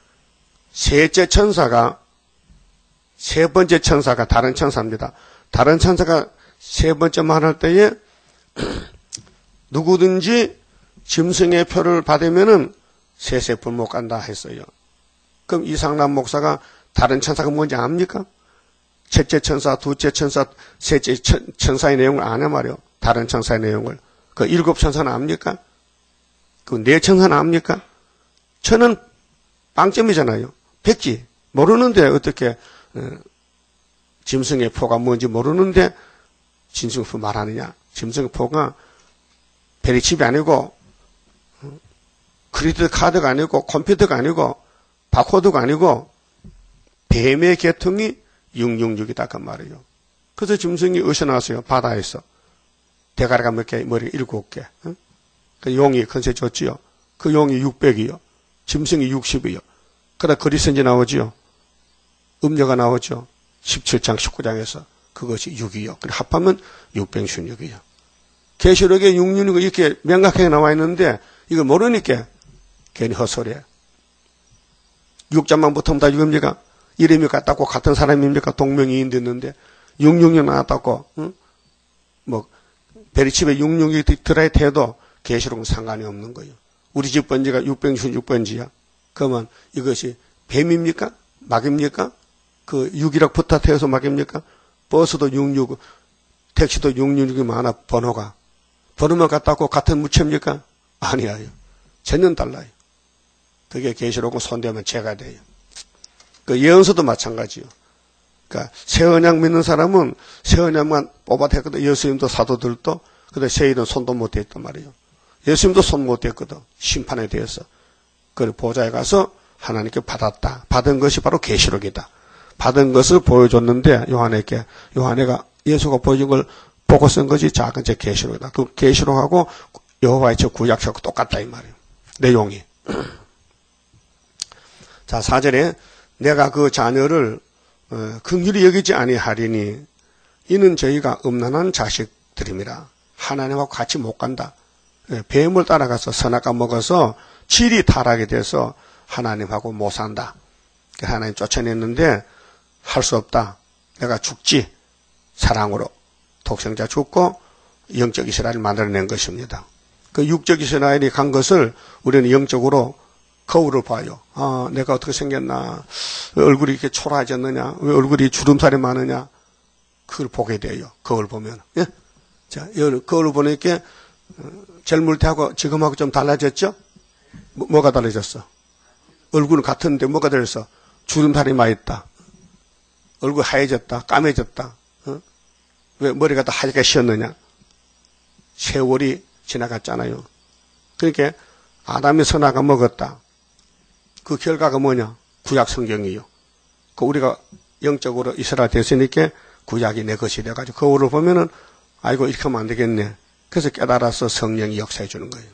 셋째 천사가 세 번째 천사가 다른 천사입니다. 다른 천사가 세 번째 말할 때에 누구든지 짐승의 표를 받으면은 세세 불못 간다 했어요. 그럼 이상남 목사가 다른 천사가 뭔지 압니까? 첫째 천사, 둘째 천사, 셋째 천, 천사의 내용을 아냐 말이요. 다른 천사의 내용을. 그 일곱 천사는 압니까? 그 네 천사는 압니까? 천은 빵점이잖아요. 백지. 모르는데 어떻게 어, 짐승의 표가 뭔지 모르는데 짐승의 표 말하느냐. 짐승의 표가 베리칩이 아니고 어, 크레디트 카드가 아니고 컴퓨터가 아니고 바코드가 아니고 뱀의 계통이 육육육이다 그 말이에요. 그래서 짐승이 어디서 나왔어요? 바다에서. 대가리가 몇 개, 머리가 일곱 개. 어? 그 용이 컨세 줬지요. 그 용이 육백이요. 짐승이 육십이요. 그러다 그리스인지 나오지요. 음녀가 나오죠. 십칠 장, 십구 장에서. 그것이 육이요. 그래 합하면 육백육이요. 계시록에 육육육이 이렇게 명확하게 나와 있는데 이걸 모르니까 괜히 헛소리야. 육 장만 붙으면 다 육입니까? 이름이 같다고 같은 사람입니까? 동명이인 됐는데 육육육 나왔다고 응? 뭐 베리칩에 육육육이 들어있다 해도 계시록은 상관이 없는 거예요. 우리 집 번지가 육백육십육 번지야. 그러면 이것이 뱀입니까? 막입니까? 그 육이라고 붙어 해서 막입니까? 버스도 육육, 택시도 육육육이 많아 번호가. 번호만 같다고 같은 무체입니까? 아니에요. 전혀 달라요. 그게 계시록은 손대면 죄가 돼요. 그 예언서도 마찬가지요. 그러니까 새 언약 믿는 사람은 새 언약만 뽑아댔거든. 예수님도 사도들도. 근데 새 일은 손도 못 댔단 말이에요. 예수님도 손 못 댔거든. 심판에 대해서. 그 보좌에 가서 하나님께 받았다. 받은 것이 바로 계시록이다. 받은 것을 보여줬는데 요한에게 요한애가 예수가 보여준 걸 보고 쓴 것이 작은 제 계시록이다. 그 계시록하고 여호와의 저 구약서하고 똑같다 이 말이에요. 내용이. 자, 사 절에 내가 그 자녀를 어, 긍휼히 여기지 아니하리니 이는 저희가 음란한 자식들입니다. 하나님하고 같이 못 간다. 예, 뱀을 따라가서 선악과 먹어서 질이 타락이 돼서 하나님하고 못 산다. 하나님 쫓아냈는데 할 수 없다. 내가 죽지. 사랑으로 독생자 죽고 영적 이스라엘을 만들어낸 것입니다. 그 육적 이스라엘이 간 것을 우리는 영적으로 거울을 봐요. 아, 내가 어떻게 생겼나? 왜 얼굴이 이렇게 초라해졌느냐? 왜 얼굴이 주름살이 많으냐? 그걸 보게 돼요. 거울 보면. 예? 자, 거울 보니까 젊을 때하고 지금하고 좀 달라졌죠? 뭐, 뭐가 달라졌어? 얼굴은 같은데 뭐가 달라졌어? 주름살이 많이 있다. 얼굴 하얘졌다. 까매졌다. 어? 왜 머리가 다 하얗게 씌었느냐? 세월이 지나갔잖아요. 그러니까 아담이 선악을 먹었다. 그 결과가 뭐냐? 구약 성경이요. 그 우리가 영적으로 이스라엘 됐으니까 구약이 내 것이 돼가지고 거울을 보면은 아이고 이렇게 하면 안 되겠네. 그래서 깨달아서 성령이 역사해 주는 거예요.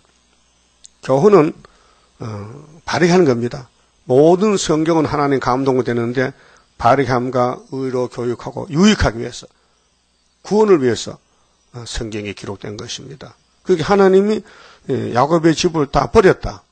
교훈은 어, 발휘하는 겁니다. 모든 성경은 하나님 감동이 되는데 발휘함과 의로 교육하고 유익하기 위해서 구원을 위해서 성경이 기록된 것입니다. 그게 하나님이 야곱의 집을 다 버렸다.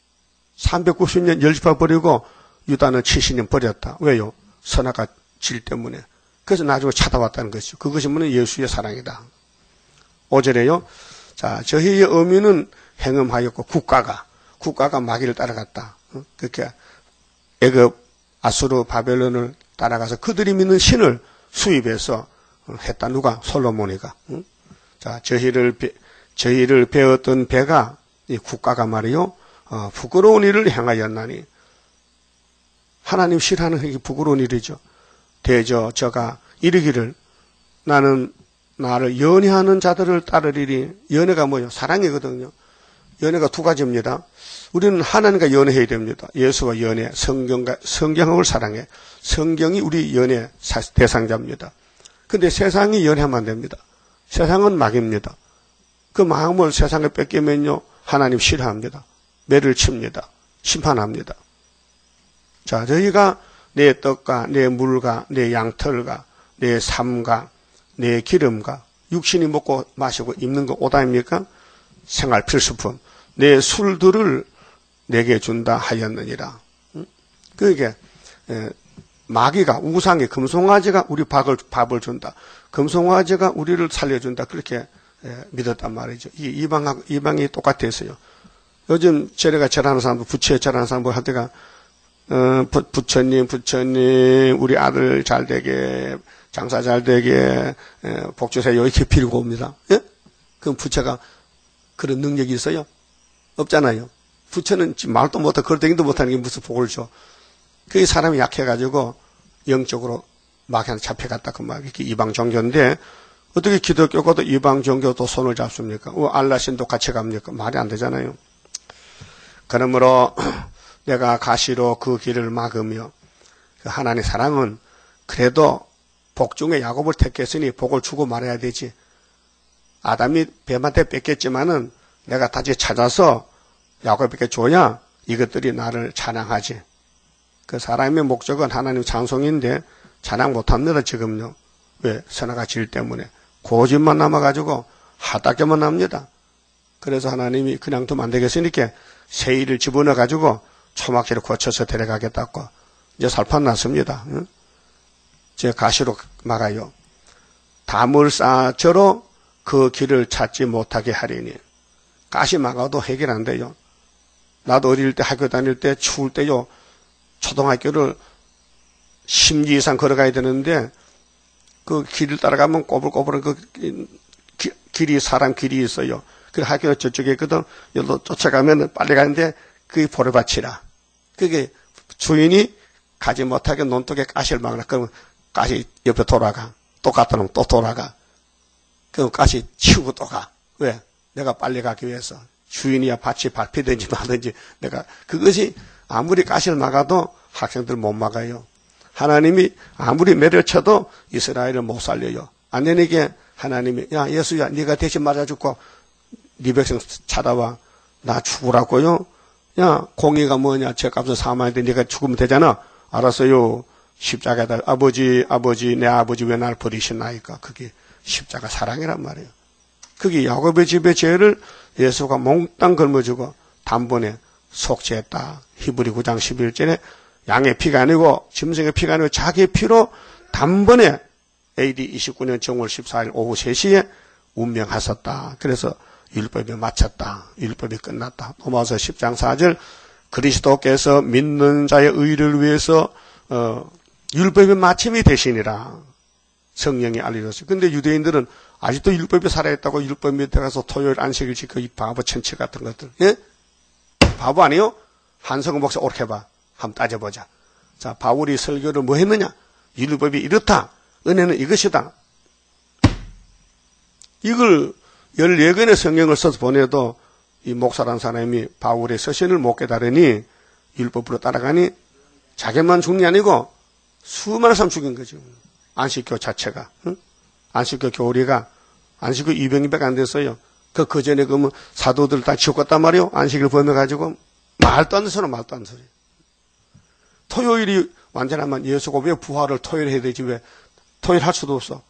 삼백구십 년 열집파 버리고 유다는 칠십 년 버렸다. 왜요? 선악과 질 때문에. 그래서 나중에 찾아왔다는 것이죠. 그것이 뭐냐? 예수의 사랑이다. 오 절에요. 자, 저희의 의미는 행음하였고 국가가 국가가 마귀를 따라갔다. 그렇게 애굽, 아수르, 바벨론을 따라가서 그들이 믿는 신을 수입해서 했다. 누가? 솔로몬이가. 자, 저희를 저희를 배웠던 배가 이 국가가 말이요. 어, 부끄러운 일을 행하였나니 하나님 싫어하는 게 부끄러운 일이죠. 대저 저가 이르기를 나는 나를 연애하는 자들을 따르리니 연애가 뭐예요? 사랑이거든요. 연애가 두 가지입니다. 우리는 하나님과 연애해야 됩니다. 예수와 연애, 성경과 성경을 사랑해. 성경이 우리 연애 대상자입니다. 근데 세상이 연애하면 안 됩니다. 세상은 마귀입니다. 그 마음을 세상에 뺏기면요 하나님 싫어합니다. 매를 칩니다. 심판합니다. 자, 저희가 내 떡과 내 물과 내 양털과 내 삶과 내 기름과 육신이 먹고 마시고 입는 거 옷 아닙니까? 생활 필수품. 내 술들을 내게 준다 하였느니라. 그러니까 마귀가 우상의 금송아지가 우리 밥을, 밥을 준다. 금송아지가 우리를 살려준다. 그렇게 믿었단 말이죠. 이 이방하고 이방이 똑같았어요. 요즘 제가 절하는 사람도 부처에 절하는 사람도 할 때가 어, 부, 부처님 부처님 우리 아들 잘 되게 장사 잘 되게 에, 복 주세요 이렇게 빌고 옵니다. 예? 그럼 부처가 그런 능력이 있어요? 없잖아요. 부처는 말도 못하고 걸댕이도 못하는 게 무슨 복을 줘. 그게 사람이 약해가지고 영적으로 마귀한테 잡혀갔다 그 말. 이렇게 이방 종교인데 어떻게 기독교가도 이방 종교도 손을 잡습니까? 어, 알라신도 같이 갑니까? 말이 안 되잖아요. 그러므로 내가 가시로 그 길을 막으며 하나님의 사랑은 그래도 복 중에 야곱을 택했으니 복을 주고 말해야 되지. 아담이 뱀한테 뺏겼지만은 내가 다시 찾아서 야곱에게 줘야 이것들이 나를 찬양하지. 그 사람의 목적은 하나님 찬송인데 찬양 못합니다 지금요. 왜? 선악과 질 때문에 고집만 남아가지고 하다게만 납니다. 그래서 하나님이 그냥 두면 안 되겠으니까 새일을 집어넣어가지고 초막기를 고쳐서 데려가겠다고 이제 살판 났습니다. 응? 제 가시로 막아요. 다물사처로 그 길을 찾지 못하게 하리니. 가시 막아도 해결 안 돼요. 나도 어릴 때 학교 다닐 때 추울 때요. 초등학교를 십 리 이상 걸어가야 되는데 그 길을 따라가면 꼬불꼬불한 그 기, 길이 사람 길이 있어요. 그 학교가 저쪽에 있거든. 여기로 쫓아가면 빨리 가는데 그게 보레밭이라. 그게 주인이 가지 못하게 논둑에 가시를 막으라. 그러면 가시 옆에 돌아가. 똑같은 놈 또 돌아가. 그럼 가시 치우고 또 가. 왜? 내가 빨리 가기 위해서. 주인이야 밭이 밟히든지 마든지 내가 그것이 아무리 가시를 막아도 학생들 못 막아요. 하나님이 아무리 매를 쳐도 이스라엘을 못 살려요. 안되니까 하나님이 야 예수야 네가 대신 맞아주고 네 백성 찾아와. 나 죽으라고요. 야 공의가 뭐냐 죄값은 사망인데 네가 죽으면 되잖아. 알았어요. 십자가에다 아버지 아버지 내 아버지 왜 날 버리시나이까. 그게 십자가 사랑이란 말이에요. 그게 야곱의 집의 죄를 예수가 몽땅 걸머주고 단번에 속죄했다. 히브리 구 장 십일 절에 양의 피가 아니고 짐승의 피가 아니고 자기의 피로 단번에 에이디 이십구 년 정월 십사 일 오후 세 시에 운명하셨다. 그래서 율법이 마쳤다. 율법이 끝났다. 로마서 십 장 사 절 그리스도께서 믿는 자의 의를 위해서 어, 율법의 마침이 되시니라. 성령이 알려줬어요. 근데 유대인들은 아직도 율법이 살아있다고 율법 밑에 가서 토요일 안식일 지켜 이 바보 천치 같은 것들. 예? 바보 아니요? 한성은 목사 옳게 봐. 한번 따져보자. 자, 바울이 설교를 뭐 했느냐? 율법이 이렇다. 은혜는 이것이다. 이걸 열네 권의 성경을 써서 보내도 이 목사란 사람이 바울의 서신을 못 깨달으니 율법으로 따라가니 자기만 죽는 게 아니고 수많은 사람 죽인 거죠. 안식교 자체가. 응? 안식교 교리가 안식교 이백 년밖에 안 됐어요. 그, 그 전에 그러면 사도들 다 지옥 갔단 말이요. 안식일 범해가지고 말도 안 되는 소리, 말도 안 되는 소리. 토요일이 완전하면 예수가 왜 부활을 토요일에 해야 되지? 왜 토요일 할 수도 없어.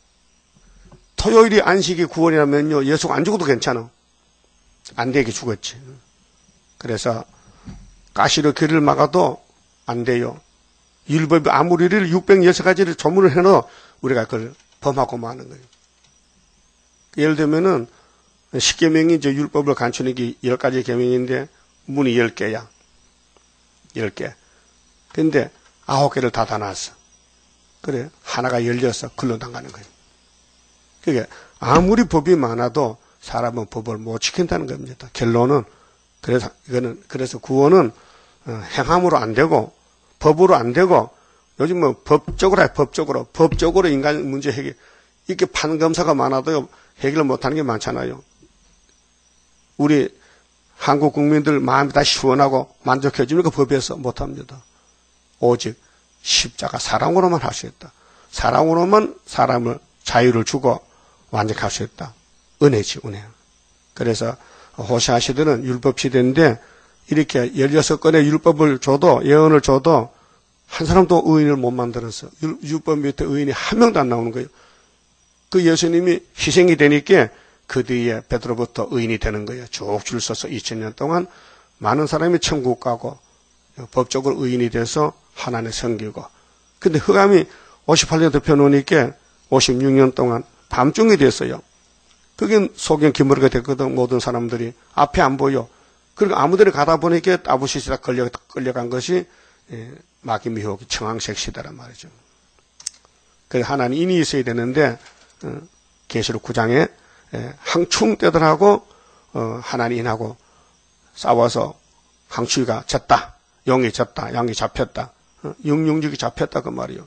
토요일이 안식이 구원이라면요, 예수가 안 죽어도 괜찮아. 안 되게 죽었지. 그래서 가시로 길을 막아도 안 돼요. 율법이 아무리 육백육 가지를 조문을 해놓어 우리가 그걸 범하고 마는 거예요. 예를 들면은 십계명이 이제 율법을 갖추는 게 열 가지 계명인데 문이 열 개야. 열 개. 근데 아홉 개를 다 닫아놨어. 그래. 하나가 열려서 글로 나가는 거예요. 그게 아무리 법이 많아도 사람은 법을 못 지킨다는 겁니다. 결론은 그래서 이거는 그래서 구원은 행함으로 안 되고 법으로 안 되고 요즘 뭐 법적으로 해 법적으로 법적으로 인간 문제 해결 이렇게 판검사가 많아도요 해결을 못하는 게 많잖아요. 우리 한국 국민들 마음이 다 시원하고 만족해지는 그 법에서 못합니다. 오직 십자가 사랑으로만 할 수 있다. 사랑으로만 사람을 자유를 주고 완전할 수 있다. 은혜지 은혜. 그래서 호세아 시대는 율법 시대인데 이렇게 열여섯 건의 율법을 줘도 예언을 줘도 한 사람도 의인을 못 만들었어. 율법 밑에 의인이 한 명도 안 나오는 거예요. 그 예수님이 희생이 되니까 그 뒤에 베드로부터 의인이 되는 거예요. 쭉 줄 서서 이천 년 동안 많은 사람이 천국 가고 법적으로 의인이 돼서 하나님 섬기고. 근데 흑암이 오십팔 년 덮여놓으니까 오십육 년 동안 밤중이 됐어요. 그게 소경 기머리가 됐거든. 모든 사람들이 앞에 안 보여. 그리고 아무데나 가다 보니까 아부시시다 끌려, 끌려간 것이 예, 마귀미혹 청황색 시대란 말이죠. 그래서 하나님 인이 있어야 되는데 어, 계시록 구 장에 예, 항충떼들하고 어, 하나님하고 싸워서 항추위가 졌다. 용이 졌다. 양이 잡혔다. 어, 육육육이 잡혔다 그 말이요.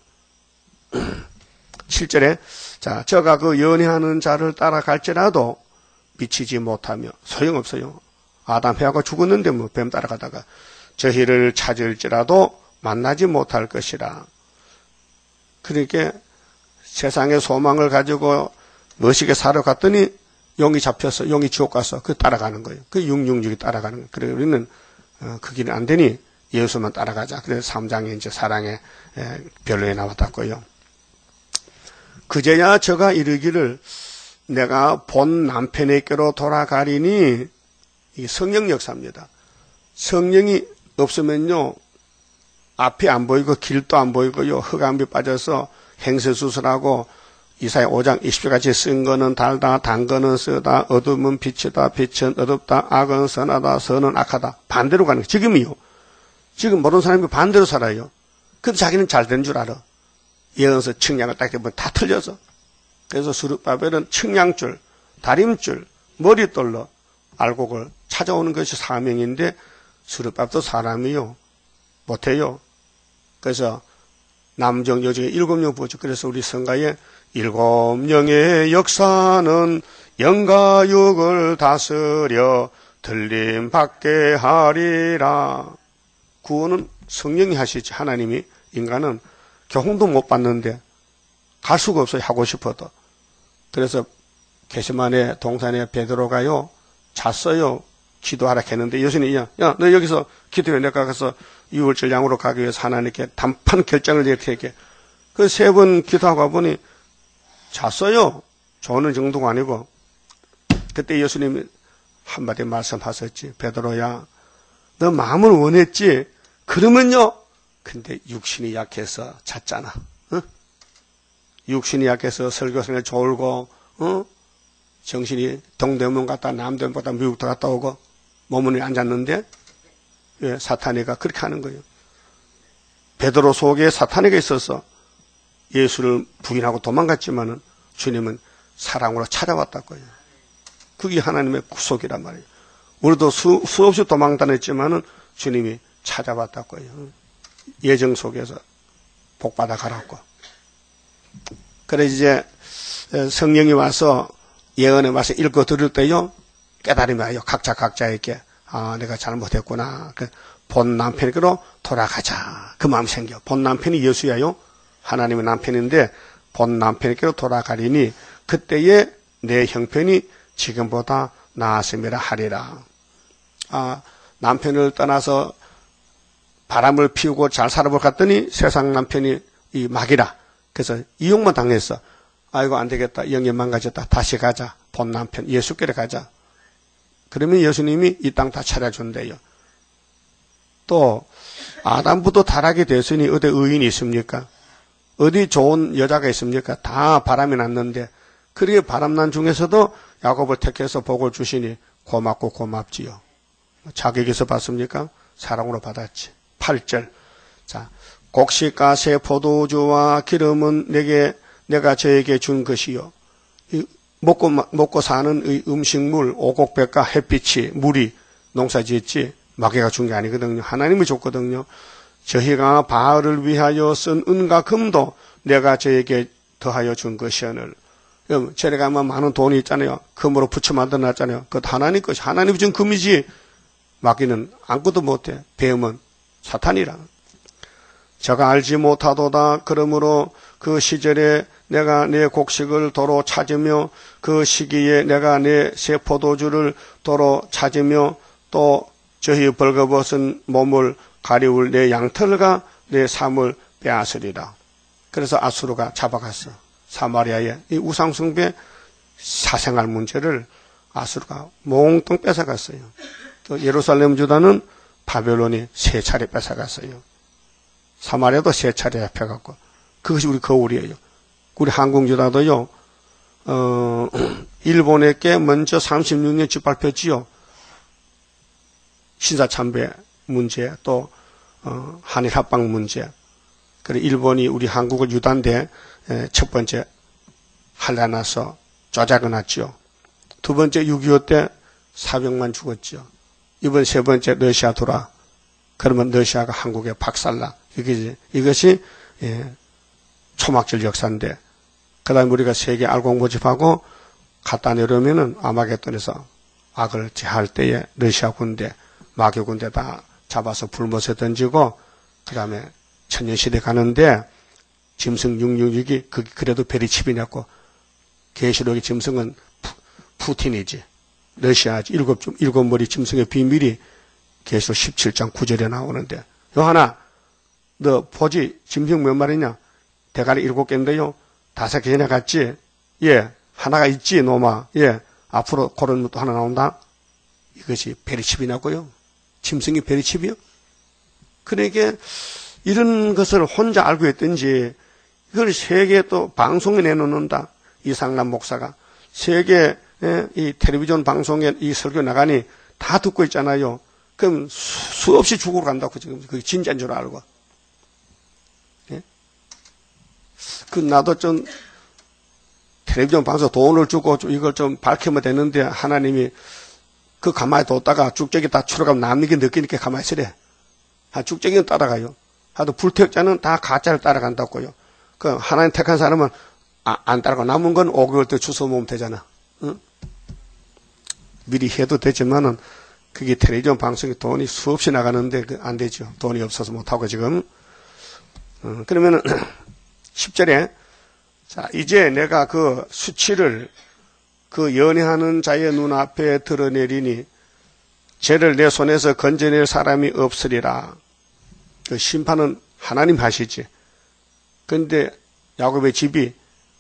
칠 절에 자 저가 그 연애하는 자를 따라갈지라도 미치지 못하며 소용없어요. 아담 해하고 죽었는데 뭐 뱀 따라가다가 저희를 찾을지라도 만나지 못할 것이라. 그러니까 세상의 소망을 가지고 멋있게 살아 갔더니 용이 잡혔어. 용이 지옥 가서 그 따라가는 거예요. 그 육육육이 따라가는 거예요. 그래 우리는 어, 그 길은 안 되니 예수만 따라가자. 그래서 삼 장에 이제 사랑의 변론이 나왔다고요. 그제야 저가 이르기를 내가 본 남편에게로 돌아가리니 이게 성령 역사입니다. 성령이 없으면요 앞이 안 보이고 길도 안 보이고요 흑암이 빠져서 행세수술하고 이사야 오 장 이십 절까지 쓴 거는 달다 단 거는 쓰다 어둠은 빛이다 빛은 어둡다 악은 선하다 선은 악하다 반대로 가는 거예요. 지금이요. 지금 모든 사람이 반대로 살아요. 근데 자기는 잘 된 줄 알아. 예언서 측량을 딱 해보면 다 틀려서. 그래서 스룹바벨은 측량줄, 다림줄, 머릿돌로 알곡을 찾아오는 것이 사명인데 스룹바벨도 사람이요. 못해요. 그래서 남정 여정에 일곱 명 부어죠. 그래서 우리 성가에 일곱 명의 역사는 영과 육을 다스려 들림 받게 하리라. 구원은 성령이 하시지. 하나님이 인간은 교훈도 못 받는데 갈 수가 없어요. 하고 싶어도. 그래서 게세마네 동산에 베드로가요 잤어요. 기도하라 했는데 예수님이 야, 야, 너 여기서 기도해. 내가 가서 유월절 양으로 가기 위해서 하나님께 단판 결정을 내릴게. 그 세 번 기도하고 보니 잤어요. 저는 정도가 아니고. 그때 예수님이 한마디 말씀하셨지. 베드로야, 너 마음을 원했지. 그러면요. 근데 육신이 약해서 잤잖아. 어? 육신이 약해서 설교선에 졸고, 어? 정신이 동대문 갔다 남대문 갔다 미국도 갔다 오고 몸은 앉았는데 예, 사탄이가 그렇게 하는 거예요. 베드로 속에 사탄이가 있어서 예수를 부인하고 도망갔지만은 주님은 사랑으로 찾아왔다고요. 그게 하나님의 구속이란 말이에요. 우리도 수, 수없이 도망다녔지만은 주님이 찾아왔다고요. 예정 속에서 복받아 가라고. 그래 이제 성령이 와서 예언에 와서 읽어 들을 때요, 깨달음이 와요. 각자 각자에게. 아, 내가 잘못했구나. 본 남편에게로 돌아가자. 그 마음 생겨. 본 남편이 예수야요. 하나님의 남편인데 본 남편에게로 돌아가리니 그때에 내 형편이 지금보다 나았음이라 하리라. 아, 남편을 떠나서 바람을 피우고 잘 살아볼 갔더니 세상 남편이 이 막이라. 그래서 이용만 당했어. 아이고 안 되겠다. 영영 망가졌다. 다시 가자. 본 남편 예수께로 가자. 그러면 예수님이 이 땅 다 차려준대요. 또 아담부터 타락이 됐으니 어디 의인이 있습니까? 어디 좋은 여자가 있습니까? 다 바람이 났는데 그렇게 바람난 중에서도 야곱을 택해서 복을 주시니 고맙고 고맙지요. 자격에서 받습니까? 사랑으로 받았지. 팔 절. 자, 곡식가세 포도주와 기름은 내게 내가 저에게 준 것이요. 먹고 먹고 사는 이 음식물, 오곡백과 햇빛이 물이 농사지었지 마귀가 준 게 아니거든요. 하나님이 줬거든요. 저희가 바알을 위하여 쓴 은과 금도 내가 저에게 더하여 준 것이오늘. 저래 가면 많은 돈이 있잖아요. 금으로 붙여 만들어놨잖아요. 그것도 하나님 것이. 하나님이 준 금이지. 마귀는 아무것도 못해. 배움은 사탄이라. 저가 알지 못하도다. 그러므로 그 시절에 내가 내 곡식을 도로 찾으며 그 시기에 내가 내 새 포도주를 도로 찾으며 또 저희 벌거벗은 몸을 가리울 내 양털과 내 삶을 빼앗으리라. 그래서 아수르가 잡아갔어. 사마리아의 이 우상숭배 사생활 문제를 아수르가 몽땅 뺏어갔어요. 또 예루살렘 유다는 바벨론이 세 차례 뺏어갔어요. 사마리아도 세 차례 잡혀갔고 그것이 우리 거울이에요. 우리 한국 유다도요. 어, 일본에게 먼저 삼십육 년 짓밟혔지요. 신사참배 문제 또 어, 한일 합방 문제. 그래 일본이 우리 한국을 유단대 첫 번째 한란나서 쪼작을 났죠. 두 번째 육이오 때 사백만 죽었죠. 이번 세 번째 러시아 돌아. 그러면 러시아가 한국에 박살나. 이것이, 이것이 예, 초막절 역사인데 그 다음에 우리가 세계 알곡 모집하고 갖다 내려오면은 아마겟돈에서 악을 제할 때에 러시아 군대, 마귀 군대 다 잡아서 불못에 던지고 그 다음에 천년시대 가는데 짐승 육육육이 그, 그래도 베리칩이냐고. 계시록의 짐승은 푸, 푸틴이지. 러시아지. 일곱, 일곱 머리 짐승의 비밀이 계시록 십칠 장 구 절에 나오는데 요하나 너 보지 짐승 몇 마리냐? 대가리 일곱 개인데요. 다섯 개 전에 갔지? 예. 하나가 있지, 노마. 예. 앞으로 그런 것도 하나 나온다? 이것이 베리칩이냐고요? 짐승이 베리칩이요? 그러니까 이런 것을 혼자 알고 있든지 이걸 세계 또 방송에 내놓는다. 이상남 목사가. 세계 이 텔레비전 방송에 이 설교 나가니 다 듣고 있잖아요. 그럼 수, 수없이 죽으러 간다고 지금 그게 진짜인 줄 알고. 예? 그 나도 좀 텔레비전 방송 돈을 주고 이걸 좀 밝히면 되는데 하나님이 그 가만히 뒀다가 쭉저기 다 추러가면 남는 게 느끼니까 가만히 있으래. 아, 쭉저기는 따라가요. 하도 불택자는 다 가짜를 따라간다고요. 그 하나님 택한 사람은 아, 안 따라가. 남은 건 오 개월 때 주워 모으면 되잖아. 응? 미리 해도 되지만은 그게 텔레비전 방송에 돈이 수없이 나가는데 안 되죠. 돈이 없어서 못하고 지금. 어, 그러면은 십 절에 자 이제 내가 그 수치를 그 연애하는 자의 눈앞에 드러내리니 죄를 내 손에서 건져낼 사람이 없으리라. 그 심판은 하나님 하시지. 그런데 야곱의 집이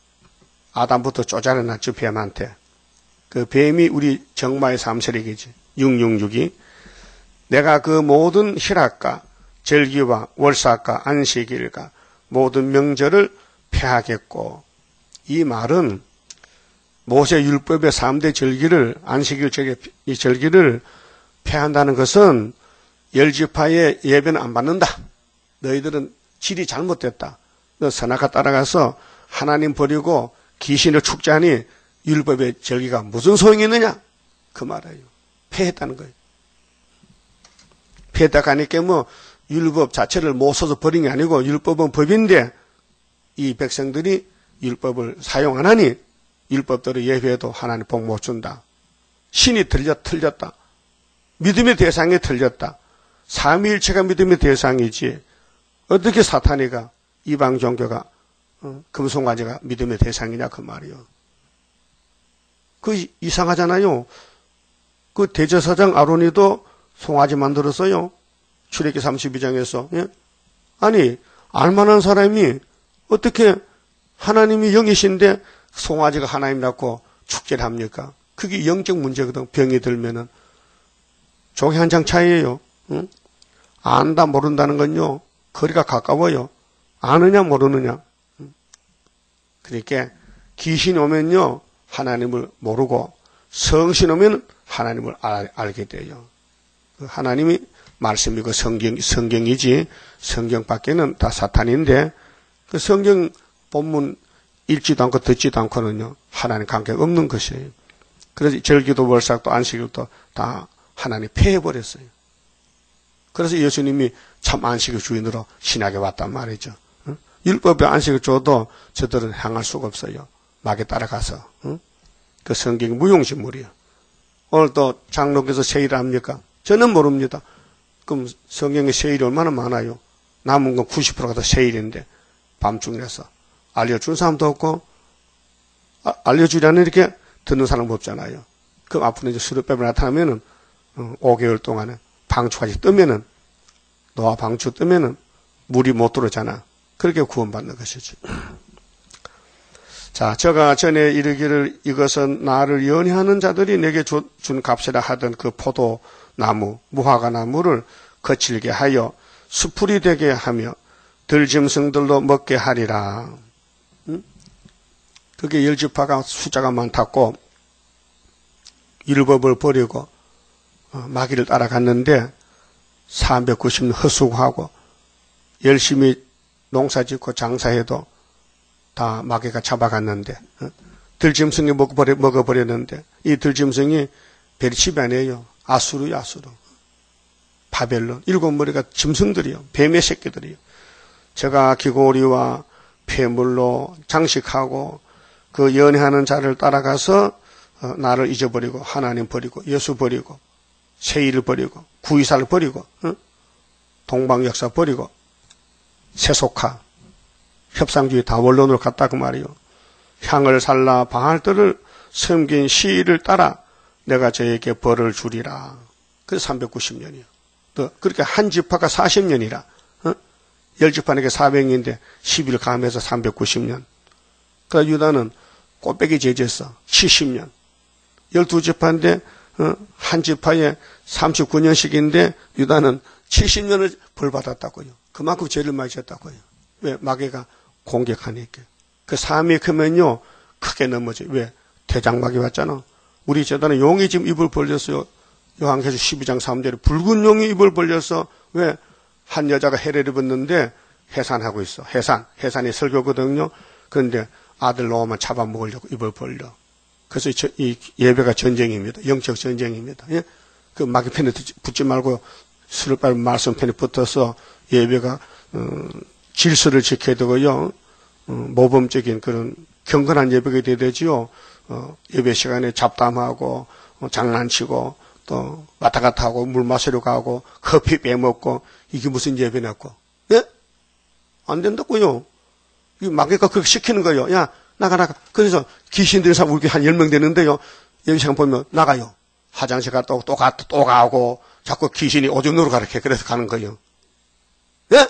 아담부터 쪼잘해놨죠. 뱀한테. 그 뱀이 우리 정마의 삼세력이지. 육육육이. 내가 그 모든 희락과 절기와 월삭과 안식일과 모든 명절을 폐하겠고. 이 말은 모세 율법의 삼 대 절기를 안식일 절기, 이 절기를 폐한다는 것은 열 지파의 예배는 안 받는다. 너희들은 질이 잘못됐다. 너 선악과 따라가서 하나님 버리고 귀신을 축제하니 율법의 절기가 무슨 소용이 있느냐? 그 말이에요. 패했다는 거예요. 패했다가 하니까 뭐 율법 자체를 못 써서 버린 게 아니고 율법은 법인데 이 백성들이 율법을 사용 안 하니 율법대로 예배해도 하나님 복 못 준다. 신이 틀려 틀렸다. 믿음의 대상이 틀렸다. 삼위일체가 믿음의 대상이지 어떻게 사탄이가 이방 종교가 어, 금송아지가 믿음의 대상이냐 그 말이요. 그 이상하잖아요. 그 대제사장 아론이도 송아지 만들었어요. 출애기 삼십이 장에서. 예? 아니 알만한 사람이 어떻게 하나님이 영이신데 송아지가 하나님이라고 축제를 합니까? 그게 영적 문제거든. 병이 들면은 종이 한 장 차이예요. 응? 안다 모른다는 건요. 거리가 가까워요. 아느냐 모르느냐. 응? 그러니까 귀신 오면요. 하나님을 모르고 성신 오면 하나님을 알, 알게 돼요. 하나님이 말씀이고 성경, 성경이지 성경밖에는 다 사탄인데 그 성경 본문 읽지도 않고 듣지도 않고는요. 하나님 관계가 없는 것이에요. 그래서 절기도 월삭도 안식일도 다 하나님 폐해버렸어요. 그래서 예수님이 참 안식의 주인으로 신약에 왔단 말이죠. 응? 율법의 안식을 줘도 저들은 향할 수가 없어요. 막에 따라가서. 응? 그 성경이 무용지물이에요. 오늘 또 장로께서 세일을 합니까? 저는 모릅니다. 그럼 성경에 세일이 얼마나 많아요? 남은 건 구십 퍼센트가 다 세일인데 밤중이라서 알려준 사람도 없고 아, 알려주려는 이렇게 듣는 사람 없잖아요. 그럼 앞으로 이제 수료법이 나타나면은 어, 오 개월 동안에 방추까지 뜨면은 노아 방추 뜨면은 물이 못 들어오잖아. 그렇게 구원받는 것이지. 자, 저가 전에 이르기를 이것은 나를 연애하는 자들이 내게 주, 준 값이라 하던 그 포도나무, 무화과 나무를 거칠게 하여 수풀이 되게 하며 들짐승들로 먹게 하리라. 응? 그게 열지파가 숫자가 많다고 율법을 버리고 어, 마귀를 따라갔는데 삼백구십 년 헛수고하고 열심히 농사짓고 장사해도 다 마귀가 잡아갔는데 어? 들짐승이 먹어버려, 먹어버렸는데 이 들짐승이 베리칩이 아니에요. 아수르요 아수르. 바벨론 일곱 머리가 짐승들이요. 뱀의 새끼들이요. 제가 귀고리와 폐물로 장식하고 그 연애하는 자를 따라가서 어, 나를 잊어버리고 하나님 버리고 예수 버리고 세일을 버리고 구이사를 버리고 어? 동방역사 버리고 세속화 협상주의 다 원론으로 갔다 그 말이요. 향을 살라 바알들을 섬긴 시일을 따라 내가 저에게 벌을 주리라. 그래서 삼백구십 년이요. 또 그렇게 한 지파가 사십 년이라 어? 열 지파에게 사백 년인데 십 일 감해서 삼백구십 년. 그러니까 유다는 꽃배기 제지했어. 칠십 년. 열두 지파인데 어? 한 지파에 삼십구 년씩인데 유다는 칠십 년을 벌받았다고요. 그만큼 죄를 많이 졌다고요. 왜? 마귀가 공격하니까. 그 삶이 크면요 크게 넘어져요. 왜? 대장마귀 왔잖아. 우리 제단은 용이 지금 입을 벌렸어요. 요한계시록 십이 장 삼 절에 붉은 용이 입을 벌려서 왜? 한 여자가 해를 입었는데 해산하고 있어. 해산. 해산이 설교거든요. 그런데 아들 놓으면 잡아먹으려고 입을 벌려. 그래서 이 예배가 전쟁입니다. 영적 전쟁입니다. 예? 그 마귀 편에 붙지 말고 술을 빨리 말씀 편에 붙어서 예배가 어, 질서를 지켜야 되고요. 어, 모범적인 그런 경건한 예배가 돼야 되지요. 어, 예배 시간에 잡담하고 어, 장난치고 또 왔다 갔다 하고 물 마시러 가고 커피 빼먹고 이게 무슨 예배냐고. 예? 안 된다고요. 이 마귀가 그렇게 시키는 거예요. 야 나가 나가. 그래서 귀신 들인 사람 우리 한 열 명 되는데요. 예배 시간 보면 나가요. 화장실 갔다 오고 또 가, 또 가고 자꾸 귀신이 오줌으로 가르쳐. 그래서 가는 거예요. 예?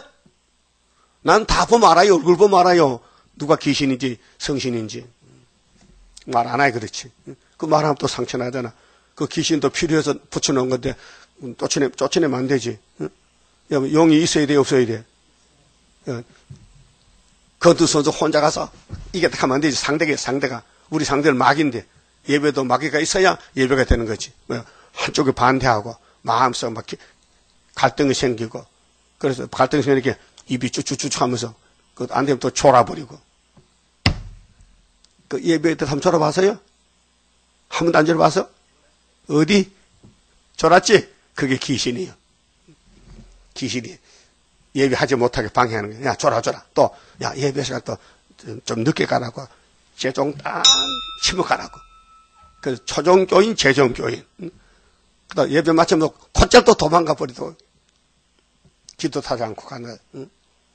난 다 보면 알아요. 얼굴 보면 알아요. 누가 귀신인지 성신인지. 말 안 하요 그렇지. 그 말하면 또 상처나잖아. 그 귀신도 필요해서 붙여놓은 건데 쫓아내, 쫓아내면 안 되지. 용이 있어야 돼 없어야 돼. 건투 선수 혼자 가서 이겼다 하면 안 되지. 상대가 상대가. 우리 상대는 마귀인데 예배도 마귀가 있어야 예배가 되는 거지. 한쪽에 반대하고 마음속 막 갈등이 생기고 그래서 갈등이 생기니까 입이 쭈쭈쭈쭈 하면서 그 안 되면 또 졸아버리고. 그 예배 때 한번 졸아봤어요? 한 번도 안 졸아봤어? 어디? 졸았지? 그게 귀신이에요. 귀신이 예배하지 못하게 방해하는 거예요. 야, 졸아, 졸아. 또, 야, 예배 시간 또 좀 늦게 가라고. 재종 딱 치고 가라고. 그 초종교인, 재종교인. 그 다음 예배 마치면 곧잘 또 도망가 버리고. 기도 타지 않고 가는 거야. 응?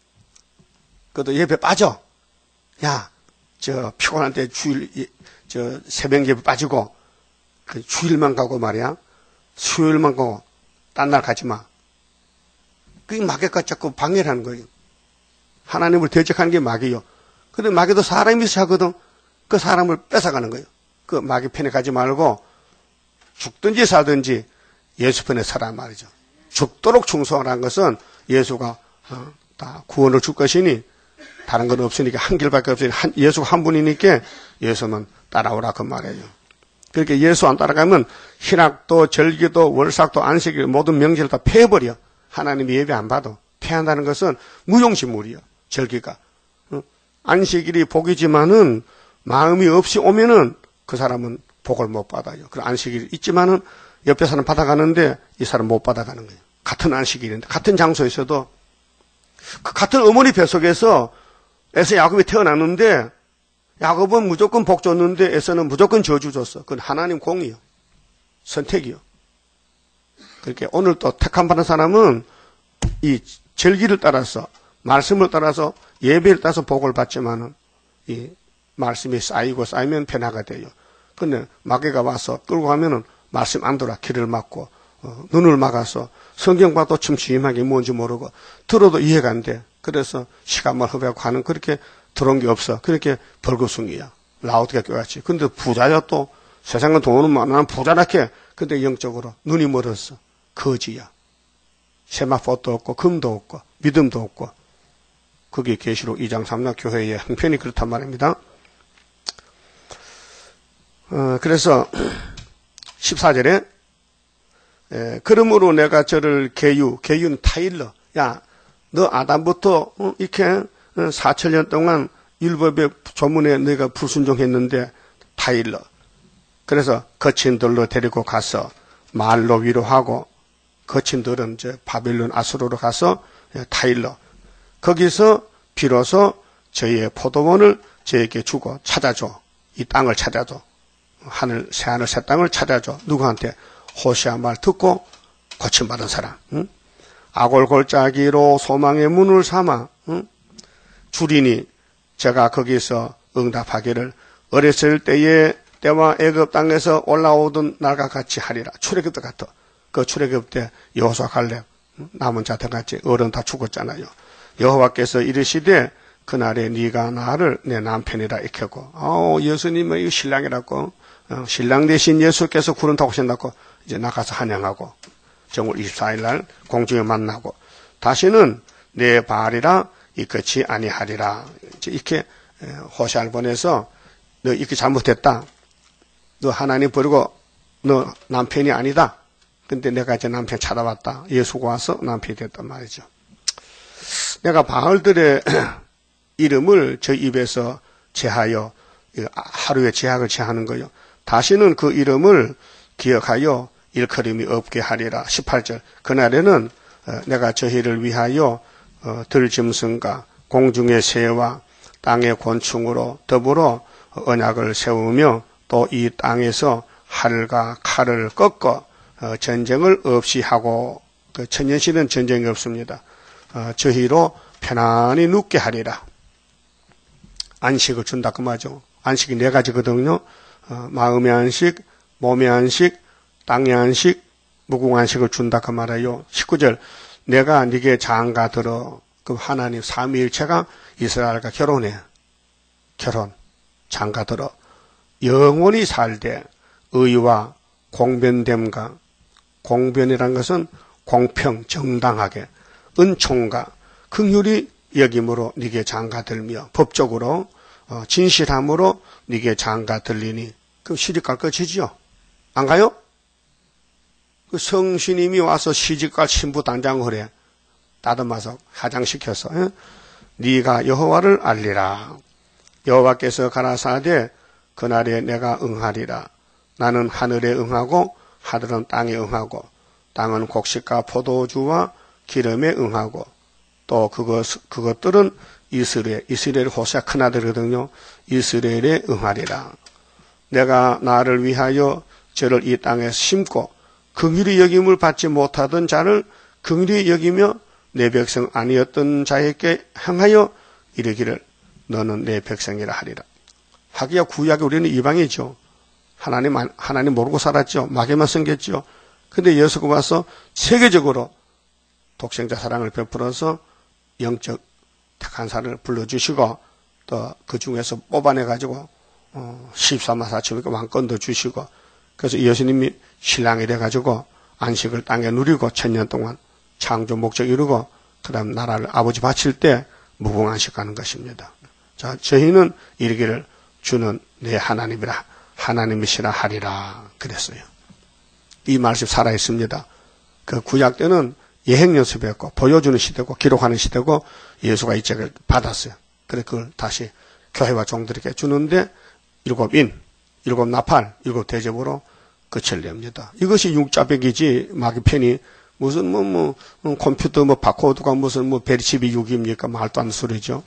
그래도 예배 빠져. 야, 저, 피곤한데 주일, 저, 새벽 예배 빠지고, 그 주일만 가고 말이야. 수요일만 가고, 딴 날 가지 마. 그게 마귀가 자꾸 방해를 하는 거예요. 하나님을 대적하는 게 마귀요. 근데 마귀도 사람이 하거든. 그 사람을 뺏어가는 거예요. 그 마귀 편에 가지 말고, 죽든지 사든지 예수 편에 서란 말이죠. 죽도록 충성하라는 것은 예수가 어, 다 구원을 줄 것이니 다른 건 없으니까 한 길밖에 없으니 한, 예수가 한 분이니까 예수만 따라오라 그 말이에요. 그렇게 예수 안 따라가면 희락도 절기도 월삭도 안식일 모든 명절을 다 패해버려. 하나님이 예배 안 받아. 패한다는 것은 무용지물이요. 절기가. 어? 안식일이 복이지만은 마음이 없이 오면은 그 사람은 복을 못 받아요. 그 안식일이 있지만은 옆에 사람 받아가는데 이 사람 못 받아가는 거예요. 같은 안식일인데 같은 장소에서도 그 같은 어머니 뱃속에서 에서 야곱이 태어났는데 야곱은 무조건 복 줬는데 에서는 무조건 저주 줬어. 그건 하나님 공이요. 선택이요. 그렇게 오늘 또 택함 받은 사람은 이 절기를 따라서 말씀을 따라서 예배를 따라서 복을 받지만은 이 말씀이 쌓이고 쌓이면 변화가 돼요. 근데 마귀가 와서 끌고 가면은 말씀 안 들어 길을 막고 어, 눈을 막아서 성경 봐도 침침하게 뭔지 모르고 들어도 이해가 안 돼. 그래서 시간만 허비하고 하는 그렇게 들어온 게 없어. 그렇게 벌거숭이야. 라우드가 교같이. 근데 부자야 또 세상은 돈은 많아 부자라게. 근데 영적으로 눈이 멀었어. 거지야. 세마포도 없고 금도 없고 믿음도 없고. 그게 계시록 이 장 삼 장 교회의 형편이 그렇단 말입니다. 어, 그래서 십사 절에 에, 그러므로 내가 저를 계유, 계유는 타일러. 야, 너 아담부터 어, 이렇게 사천 년 동안 율법의 조문에 너희가 불순종했는데 타일러. 그래서 거친들로 데리고 가서 말로 위로하고 거친들은 이제 바빌론 아수르로 가서 타일러. 거기서 비로소 저희의 포도원을 저에게 주고 찾아줘. 이 땅을 찾아줘. 하늘, 새하늘, 새 땅을 찾아줘. 누구한테? 호시아 말 듣고 고침받은 사람. 응? 아골골짜기로 소망의 문을 삼아 응? 주리니 제가 거기서 응답하기를 어렸을 때에 때와 애굽 땅에서 올라오던 날과 같이 하리라. 출애굽 때 같아. 그 출애굽 때 여호수아 갈렙 남은 자들 같이 어른 다 죽었잖아요. 여호와께서 이르시되 그날에 네가 나를 내 남편이라 익혔고 아우 예수님의 이 신랑이라고 어, 신랑 대신 예수께서 구름 타고 오신다고 이제 나가서 환영하고 정월 이십사 일 날 공중에 만나고 다시는 내 발이라 이끝이 아니하리라. 이제 이렇게 호시아를 보내서 너 이렇게 잘못했다. 너 하나님 버리고 너 남편이 아니다. 근데 내가 이제 남편 찾아왔다. 예수가 와서 남편이 됐단 말이죠. 내가 바알들의 이름을 저 입에서 제하여 하루에 제약을 제하는 거요. 다시는 그 이름을 기억하여 일컬음이 없게 하리라. 십팔 절 그날에는 내가 저희를 위하여 들짐승과 공중의 새와 땅의 곤충으로 더불어 언약을 세우며 또 이 땅에서 활과 칼을 꺾어 전쟁을 없이 하고 그 천년시는 전쟁이 없습니다. 저희로 편안히 눕게 하리라. 안식을 준다 그 말이죠. 안식이 네 가지거든요. 어, 마음의 안식, 몸의 안식, 땅의 안식, 무궁안식을 준다 그 말이에요. 십구 절 내가 네게 장가 들어 그 하나님 삼위일체가 이스라엘과 결혼해. 결혼, 장가 들어 영원히 살되 의와 공변됨과 공변이란 것은 공평, 정당하게 은총과 긍휼이 여김으로 네게 장가 들며 법적으로 어, 진실함으로 네게 장가 들리니 그럼 시집갈 것이지요. 안 가요? 그 성신님이 와서 시집갈 신부 단장을 해. 따듬어서 화장시켜서 에? 네가 여호와를 알리라. 여호와께서 가라사대 그날에 내가 응하리라. 나는 하늘에 응하고 하늘은 땅에 응하고 땅은 곡식과 포도주와 기름에 응하고 또 그것, 그것들은 이스라엘, 이스라엘 호세아 큰아들이거든요. 이스라엘에 응하리라. 내가 나를 위하여 저를 이 땅에 심고 긍휼히 여김을 받지 못하던 자를 긍휼히 여기며 내 백성 아니었던 자에게 향하여 이르기를 너는 내 백성이라 하리라. 하기야 구약에 우리는 이방이죠. 하나님, 하나님 모르고 살았죠. 마귀만 섬겼죠. 근데 예수가 와서 세계적으로 독생자 사랑을 베풀어서 영적 택한 사람을 불러주시고 또 그 중에서 뽑아내가지고 어, 십삼만 사천에게 왕권도 주시고 그래서 예수님이 신랑이 돼가지고 안식을 땅에 누리고 천년 동안 창조 목적 이루고 그 다음 나라를 아버지 바칠 때 무궁안식하는 것입니다. 자, 저희는 이르기를 주는 내 하나님이라 하나님이시라 하리라 그랬어요. 이 말씀 살아있습니다. 그 구약 때는 예행 연습했고 보여주는 시대고 기록하는 시대고 예수가 이 책을 받았어요. 그래서 그걸 다시 교회와 종들에게 주는데 일곱 인, 일곱 나팔, 일곱 대접으로 끝을 냅니다. 이것이 육자백이지 마귀 편이 무슨 뭐, 뭐 컴퓨터 뭐 바코드가 무슨 뭐 베리칩이 육입니까? 말도 안 되는 소리죠.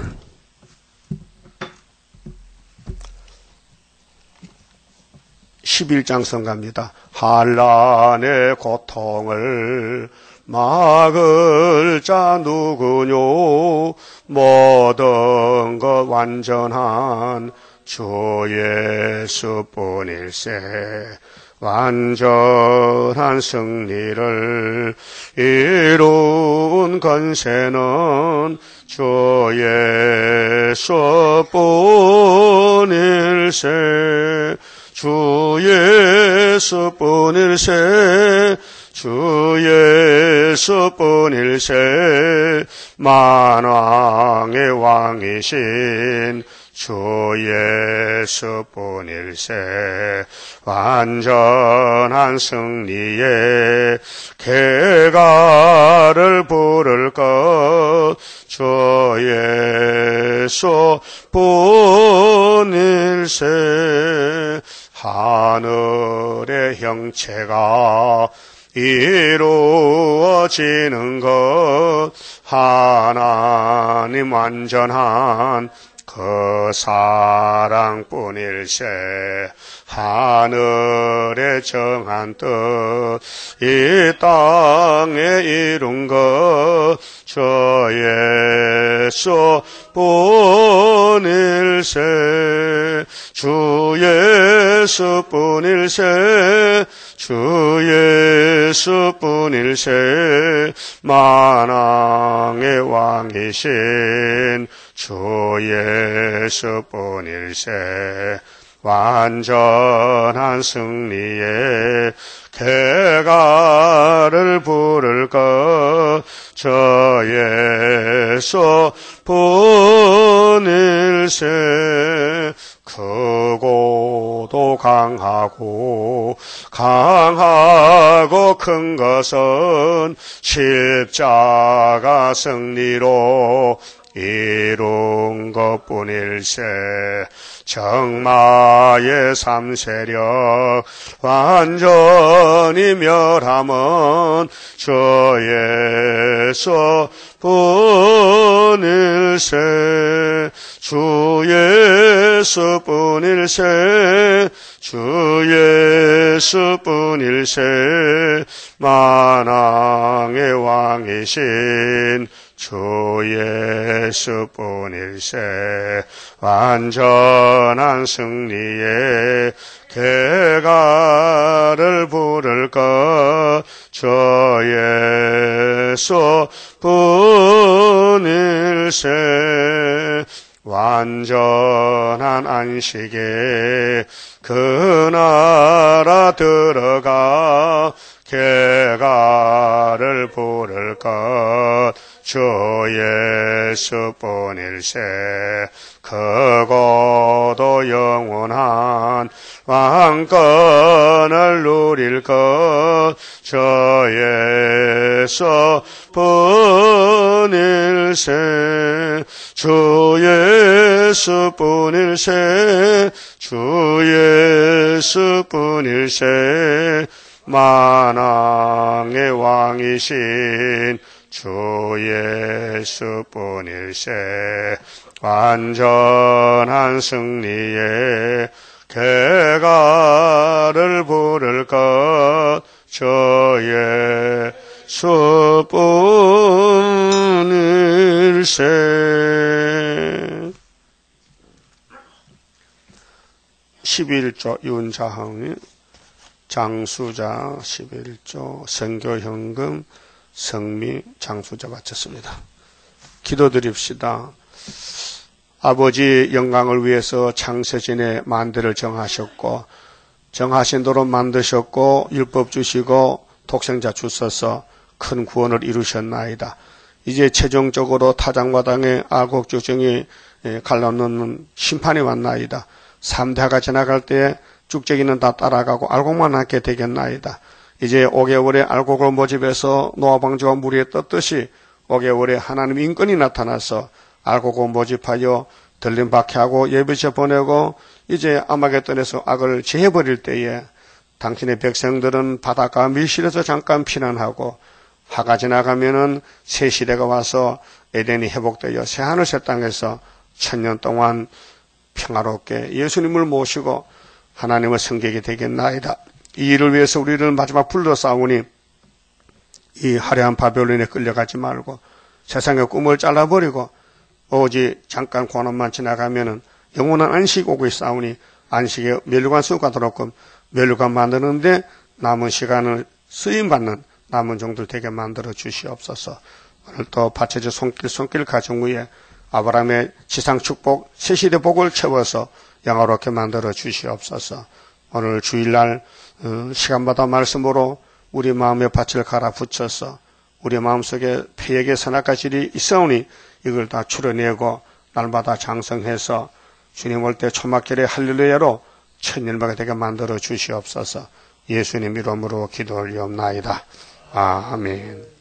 십일 장 성가입니다. 한란의 고통을 막을 자 누구뇨? 모든 것 완전한 주 예수뿐일세. 완전한 승리를 이룬 건세는 주 예수뿐일세. 주 예수뿐일세. 주 예수뿐일세. 만왕의 왕이신 주 예수뿐일세. 완전한 승리의 개가를 부를 것 주 예수뿐일세. 하늘의 형체가 이루어지는 것 하나님 완전한 그 사랑뿐일세. 하늘에 정한 뜻 이 땅에 이룬 것 주 예수뿐일세. 주 예수뿐일세. 주 예수뿐일세. 만왕의 왕이신 주 예수뿐일세. 완전한 승리의 개가를 부를 것 주 예수뿐일세. 크고도 강하고 강하고 큰 것은 십자가 승리로 이룬 것뿐일세. 정마의 삼세력 완전히 멸함은 주 예수뿐일세. 주 예수뿐일세. 주 예수뿐일세. 만왕의 왕이신 주 예수뿐일세. 완전한 승리의 개가를 부를 것 주 예수뿐일세. 완전한 안식에 그 나라 들어가 개가를 부를 것 주 예수뿐일세. 크고도 영원한 왕권을 누릴 것 주 예수뿐일세. 주 예수뿐일세. 주 예수뿐일세. 만왕의 왕이신 주 예수뿐일세. 완전한 승리에 개가를 부를 것 주 예수뿐일세. 십일조 윤자항이 장수자 십일조 선교현금 성미 장수자 바쳤습니다. 기도드립시다. 아버지 영광을 위해서 창세전에 만대를 정하셨고 정하신 대로 만드셨고 율법 주시고 독생자 주셔서 큰 구원을 이루셨나이다. 이제 최종적으로 타작마당에 알곡죽정이 갈라놓는 심판이 왔나이다. 삼대가 지나갈 때에 쭉정이는 다 따라가고 알곡만 하게 되겠나이다. 이제 오 개월에 알곡을 모집해서 노아방주가 물에 떴듯이 오 개월에 하나님 인권이 나타나서 알곡을 모집하여 들림박해 하고 예비체 보내고 이제 아마겟돈에서 악을 제해버릴 때에 당신의 백성들은 바닷가 밀실에서 잠깐 피난하고 하가 지나가면은 새 시대가 와서 에덴이 회복되어 새하늘 새 땅에서 천년 동안 평화롭게 예수님을 모시고 하나님의 성객이 되겠나이다. 이 일을 위해서 우리를 마지막 불러 싸우니 이 화려한 바벨론에 끌려가지 말고 세상의 꿈을 잘라버리고 오직 잠깐 고난만 지나가면은 영원한 안식 오고 있사오니 안식에 멸류관 수가 들었고 멸류관 만드는데 남은 시간을 쓰임받는 남은 종들 되게 만들어 주시옵소서. 오늘 또 받쳐져 손길 손길 가정 위에 아브라함의 지상 축복 새시대 복을 채워서 영화롭게 만들어 주시옵소서. 오늘 주일날 시간마다 말씀으로 우리 마음의 밭을 갈아붙여서 우리 마음속에 폐역의 선악과질이 있사오니 이걸 다 추려내고 날마다 장성해서 주님 올 때 초막절에 할렐루야로 천년마가 되게 만들어 주시옵소서. 예수님 이름으로 기도 올리옵나이다. 아멘.